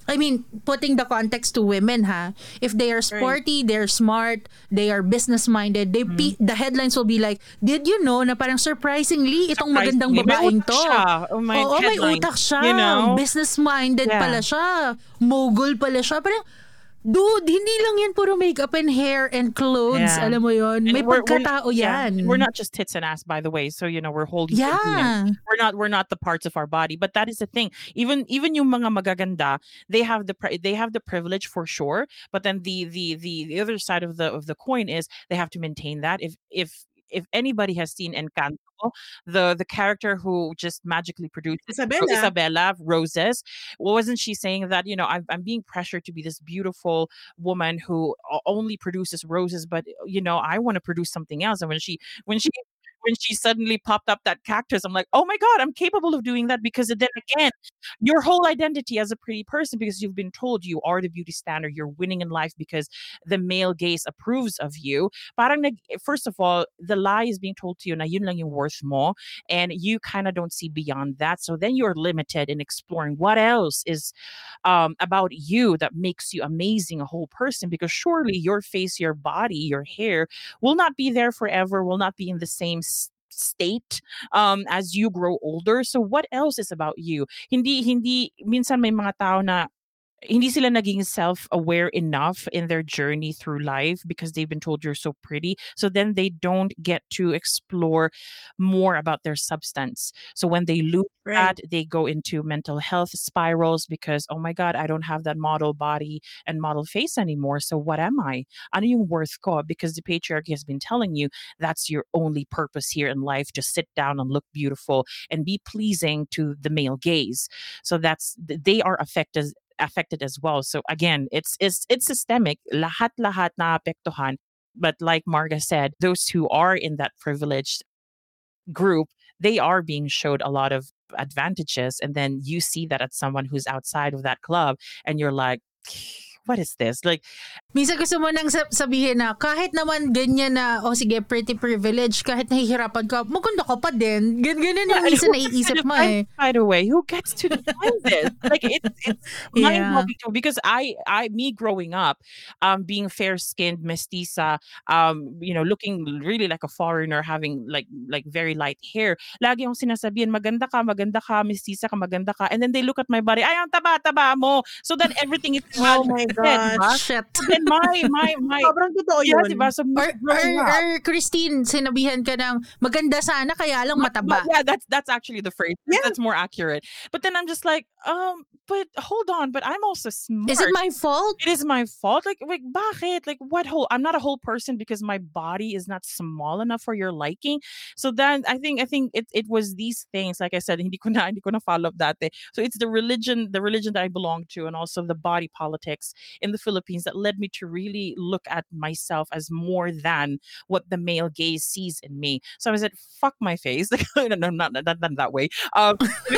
I mean, putting the context to women, ha? If they are sporty, they're smart, they are business-minded, they pe- the headlines will be like, did you know na parang surprisingly, itong magandang Surprisingly, may babaeng utak to. siya. Oh, may Oo, may headline, utak siya. you know? Business-minded Yeah. pala siya. Mogul pala siya. Parang, dude, hindi lang yan puro makeup and hair and clothes. Yeah. Alam mo yun? And May we're- we're- pagkatao yeah, yan. We're not just tits and ass, by the way. So you know we're holding. Yeah. We're not. We're not the parts of our body. But that is the thing. Even even yung mga magaganda, they have the pri- they have the privilege for sure. But then the the the the other side of the of the coin is they have to maintain that. If if if anybody has seen Encanto, the the character who just magically produced it, Isabella. Isabella Roses, wasn't she saying that, you know, I'm, I'm being pressured to be this beautiful woman who o- only produces roses, but you know, I want to produce something else. And when she when she when she suddenly popped up that cactus, I'm like, oh my God, I'm capable of doing that. Because then again, your whole identity as a pretty person, because you've been told you are the beauty standard, you're winning in life because the male gaze approves of you. Parang nag, first of all, the lie is being told to you na yun lang yung worth mo, and you kind of don't see beyond that. So then you're limited in exploring what else is um, about you that makes you amazing, a whole person, because surely your face, your body, your hair will not be there forever, will not be in the same s- state um as you grow older. So what else is about you? Hindi hindi minsan may mga tao na hindi sila naging self-aware enough in their journey through life because they've been told you're so pretty. So then they don't get to explore more about their substance. So when they lose Right. that, they go into mental health spirals because, oh my God, I don't have that model body and model face anymore. So what am I? Ano yung worth ko? Because the patriarchy has been telling you that's your only purpose here in life, to sit down and look beautiful and be pleasing to the male gaze. So that's they are affected affected as well. So again, it's it's it's systemic. Lahat lahat naapektuhan. But like Marga said, those who are in that privileged group, they are being showed a lot of advantages, and then you see that at someone who's outside of that club, and you're like, what is this? Like, Minsan gusto mo nang sab- sabihin na kahit naman ganyan na, oh sige, pretty privilege, kahit nahihirapan ka, maganda ka pa din. Gan ganun yung minsan naiisip mo eh. by the way, who gets to define this? Like, it's it's Yeah. mind-blowing too, because I I me growing up, um, being fair-skinned, mestiza, um, you know, looking really like a foreigner, having like like very light hair. Lagi yung sinasabihan, maganda ka, maganda ka, mestiza ka, maganda ka, and then they look at my body, ay, ang taba-taba mo. So that everything is Oh my diba? gosh. Shit. Then my my my Sobrang totoo yeah, yun. diba? So Or, or, growing up, or Christine, sinabihan ka ng maganda sana kaya lang mataba. yeah, that's that's actually the phrase. Yeah. That's more accurate. But then I'm just like, um, but hold on, but I'm also smart. Is it my fault? It is my fault. Like, like, bakit? Like, what whole? I'm not a whole person because my body is not small enough for your liking. So then I think, I think it, it was these things. Like I said, hindi ko na, hindi ko na follow up dati. So it's the religion, the religion that I belong to, and also the body politics in the Philippines that led me to really look at myself as more than what the male gaze sees in me. So I said, fuck my face. Like, no, no, not, not, not that way. Um,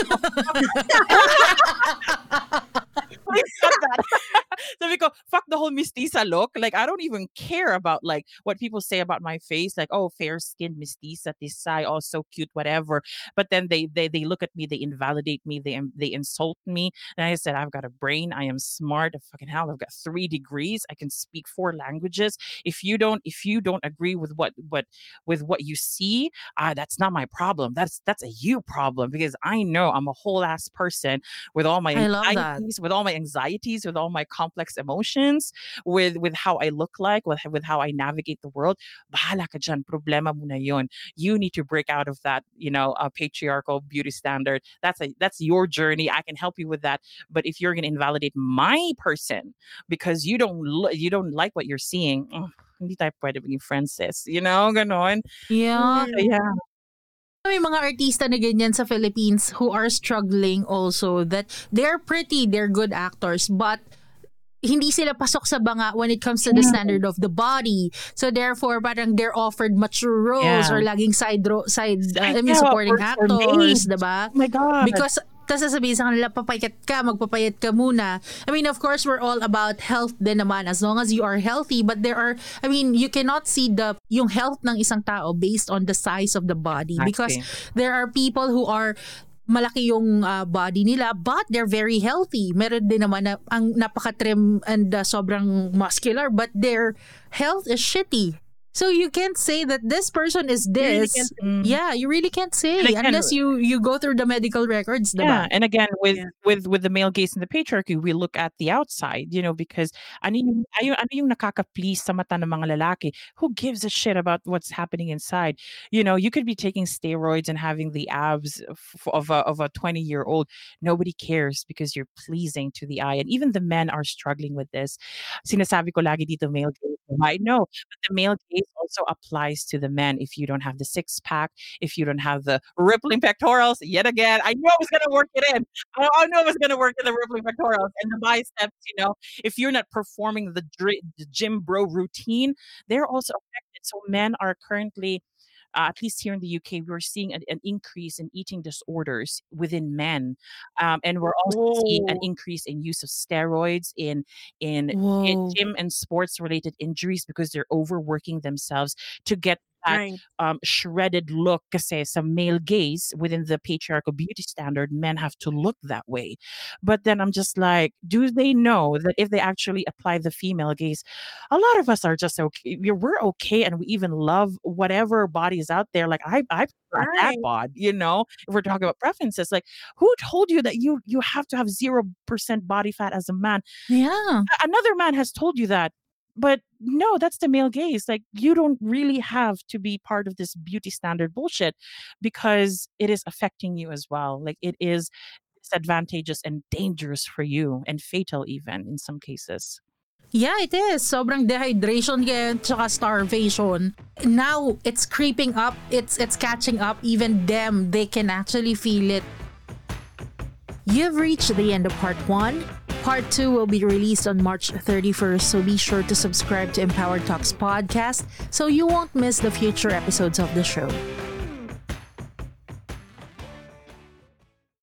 Not that. Sabi ko, fuck the whole mestiza look. Like, I don't even care about like what people say about my face. Like, oh, fair skinned mestiza, tisay, oh, so cute, whatever. But then they they they look at me, they invalidate me, they they insult me. And I said, I've got a brain, I am smart. Fucking hell, I've got three degrees. I can speak four languages. If you don't, if you don't agree with what what with what you see, ah, that's not my problem. That's that's a you problem, because I know I'm a whole ass person with all my I love that. anxieties, with all my anxieties, with all my complex emotions, with with how I look like, with with how I navigate the world. Bahala ka dyan, problema mo na yun. You need to break out of that, you know, uh, patriarchal beauty standard. That's a that's your journey. I can help you with that. But if you're gonna invalidate my person because you don't lo- you don't like what you're seeing, oh, hindi tayo pwede maging friends, sis. You know, ganon. Yeah. Yeah. May mga artista na ganyan sa Philippines who are struggling also, that they're pretty, they're good actors, but hindi sila pasok sa banga when it comes to the standard of the body. So therefore, parang they're offered mature roles Yeah. or laging side ro- side uh, I mean Yeah, supporting or- or actors, maids. 'di ba? Oh my God. Because tas sasabihin sa kanila, papayat ka, magpapayat ka muna. I mean, of course, we're all about health din naman, as long as you are healthy. But there are, I mean, you cannot see the yung health ng isang tao based on the size of the body. Because Exactly. there are people who are malaki yung uh, body nila, but they're very healthy. Meron din naman na ang napaka-trim and uh, sobrang muscular, but their health is shitty. So you can't say that this person is this. You really yeah, you really can't say again, unless you you go through the medical records. Yeah, diba? and again with Yeah. with with the male gaze and the patriarchy, we look at the outside, you know, because ano yung ayo ano yung nakaka-please sa mata ng mga lalaki? Who gives a shit about what's happening inside? You know, you could be taking steroids and having the abs f- of a of a twenty-year-old. Nobody cares because you're pleasing to the eye, and even the men are struggling with this. Sinasabi ko lagi dito male gaze. I know, but the male gaze also applies to the men. If you don't have the six pack, if you don't have the rippling pectorals, yet again, I knew I was going to work it in. I, I knew I was going to work in the rippling pectorals and the biceps. You know, if you're not performing the, dri- the gym bro routine, they're also affected. So men are currently. Uh, at least here in the U K, we're seeing an, an increase in eating disorders within men, um, and we're also seeing an Oh. increase in use of steroids in in in Whoa. gym and sports related injuries because they're overworking themselves to get that Right. um, shredded look. Kasi sa male gaze within the patriarchal beauty standard, men have to look that way. But then I'm just like, do they know that if they actually apply the female gaze, a lot of us are just okay. We're we're okay, and we even love whatever body is out there. Like I, I prefer that Right. bod. You know, if we're talking about preferences, like who told you that you you have to have zero percent body fat as a man? Yeah. A- Another man has told you that. But no, that's the male gaze. Like you don't really have to be part of this beauty standard bullshit because it is affecting you as well. Like it is disadvantageous and dangerous for you and fatal even in some cases. Yeah, it is. Sobrang dehydration kaya tsaka starvation. Now, it's creeping up. It's it's catching up. Even them, they can actually feel it. You've reached the end of part one. Part two will be released on March thirty-first, so be sure to subscribe to Empowered Talks podcast so you won't miss the future episodes of the show.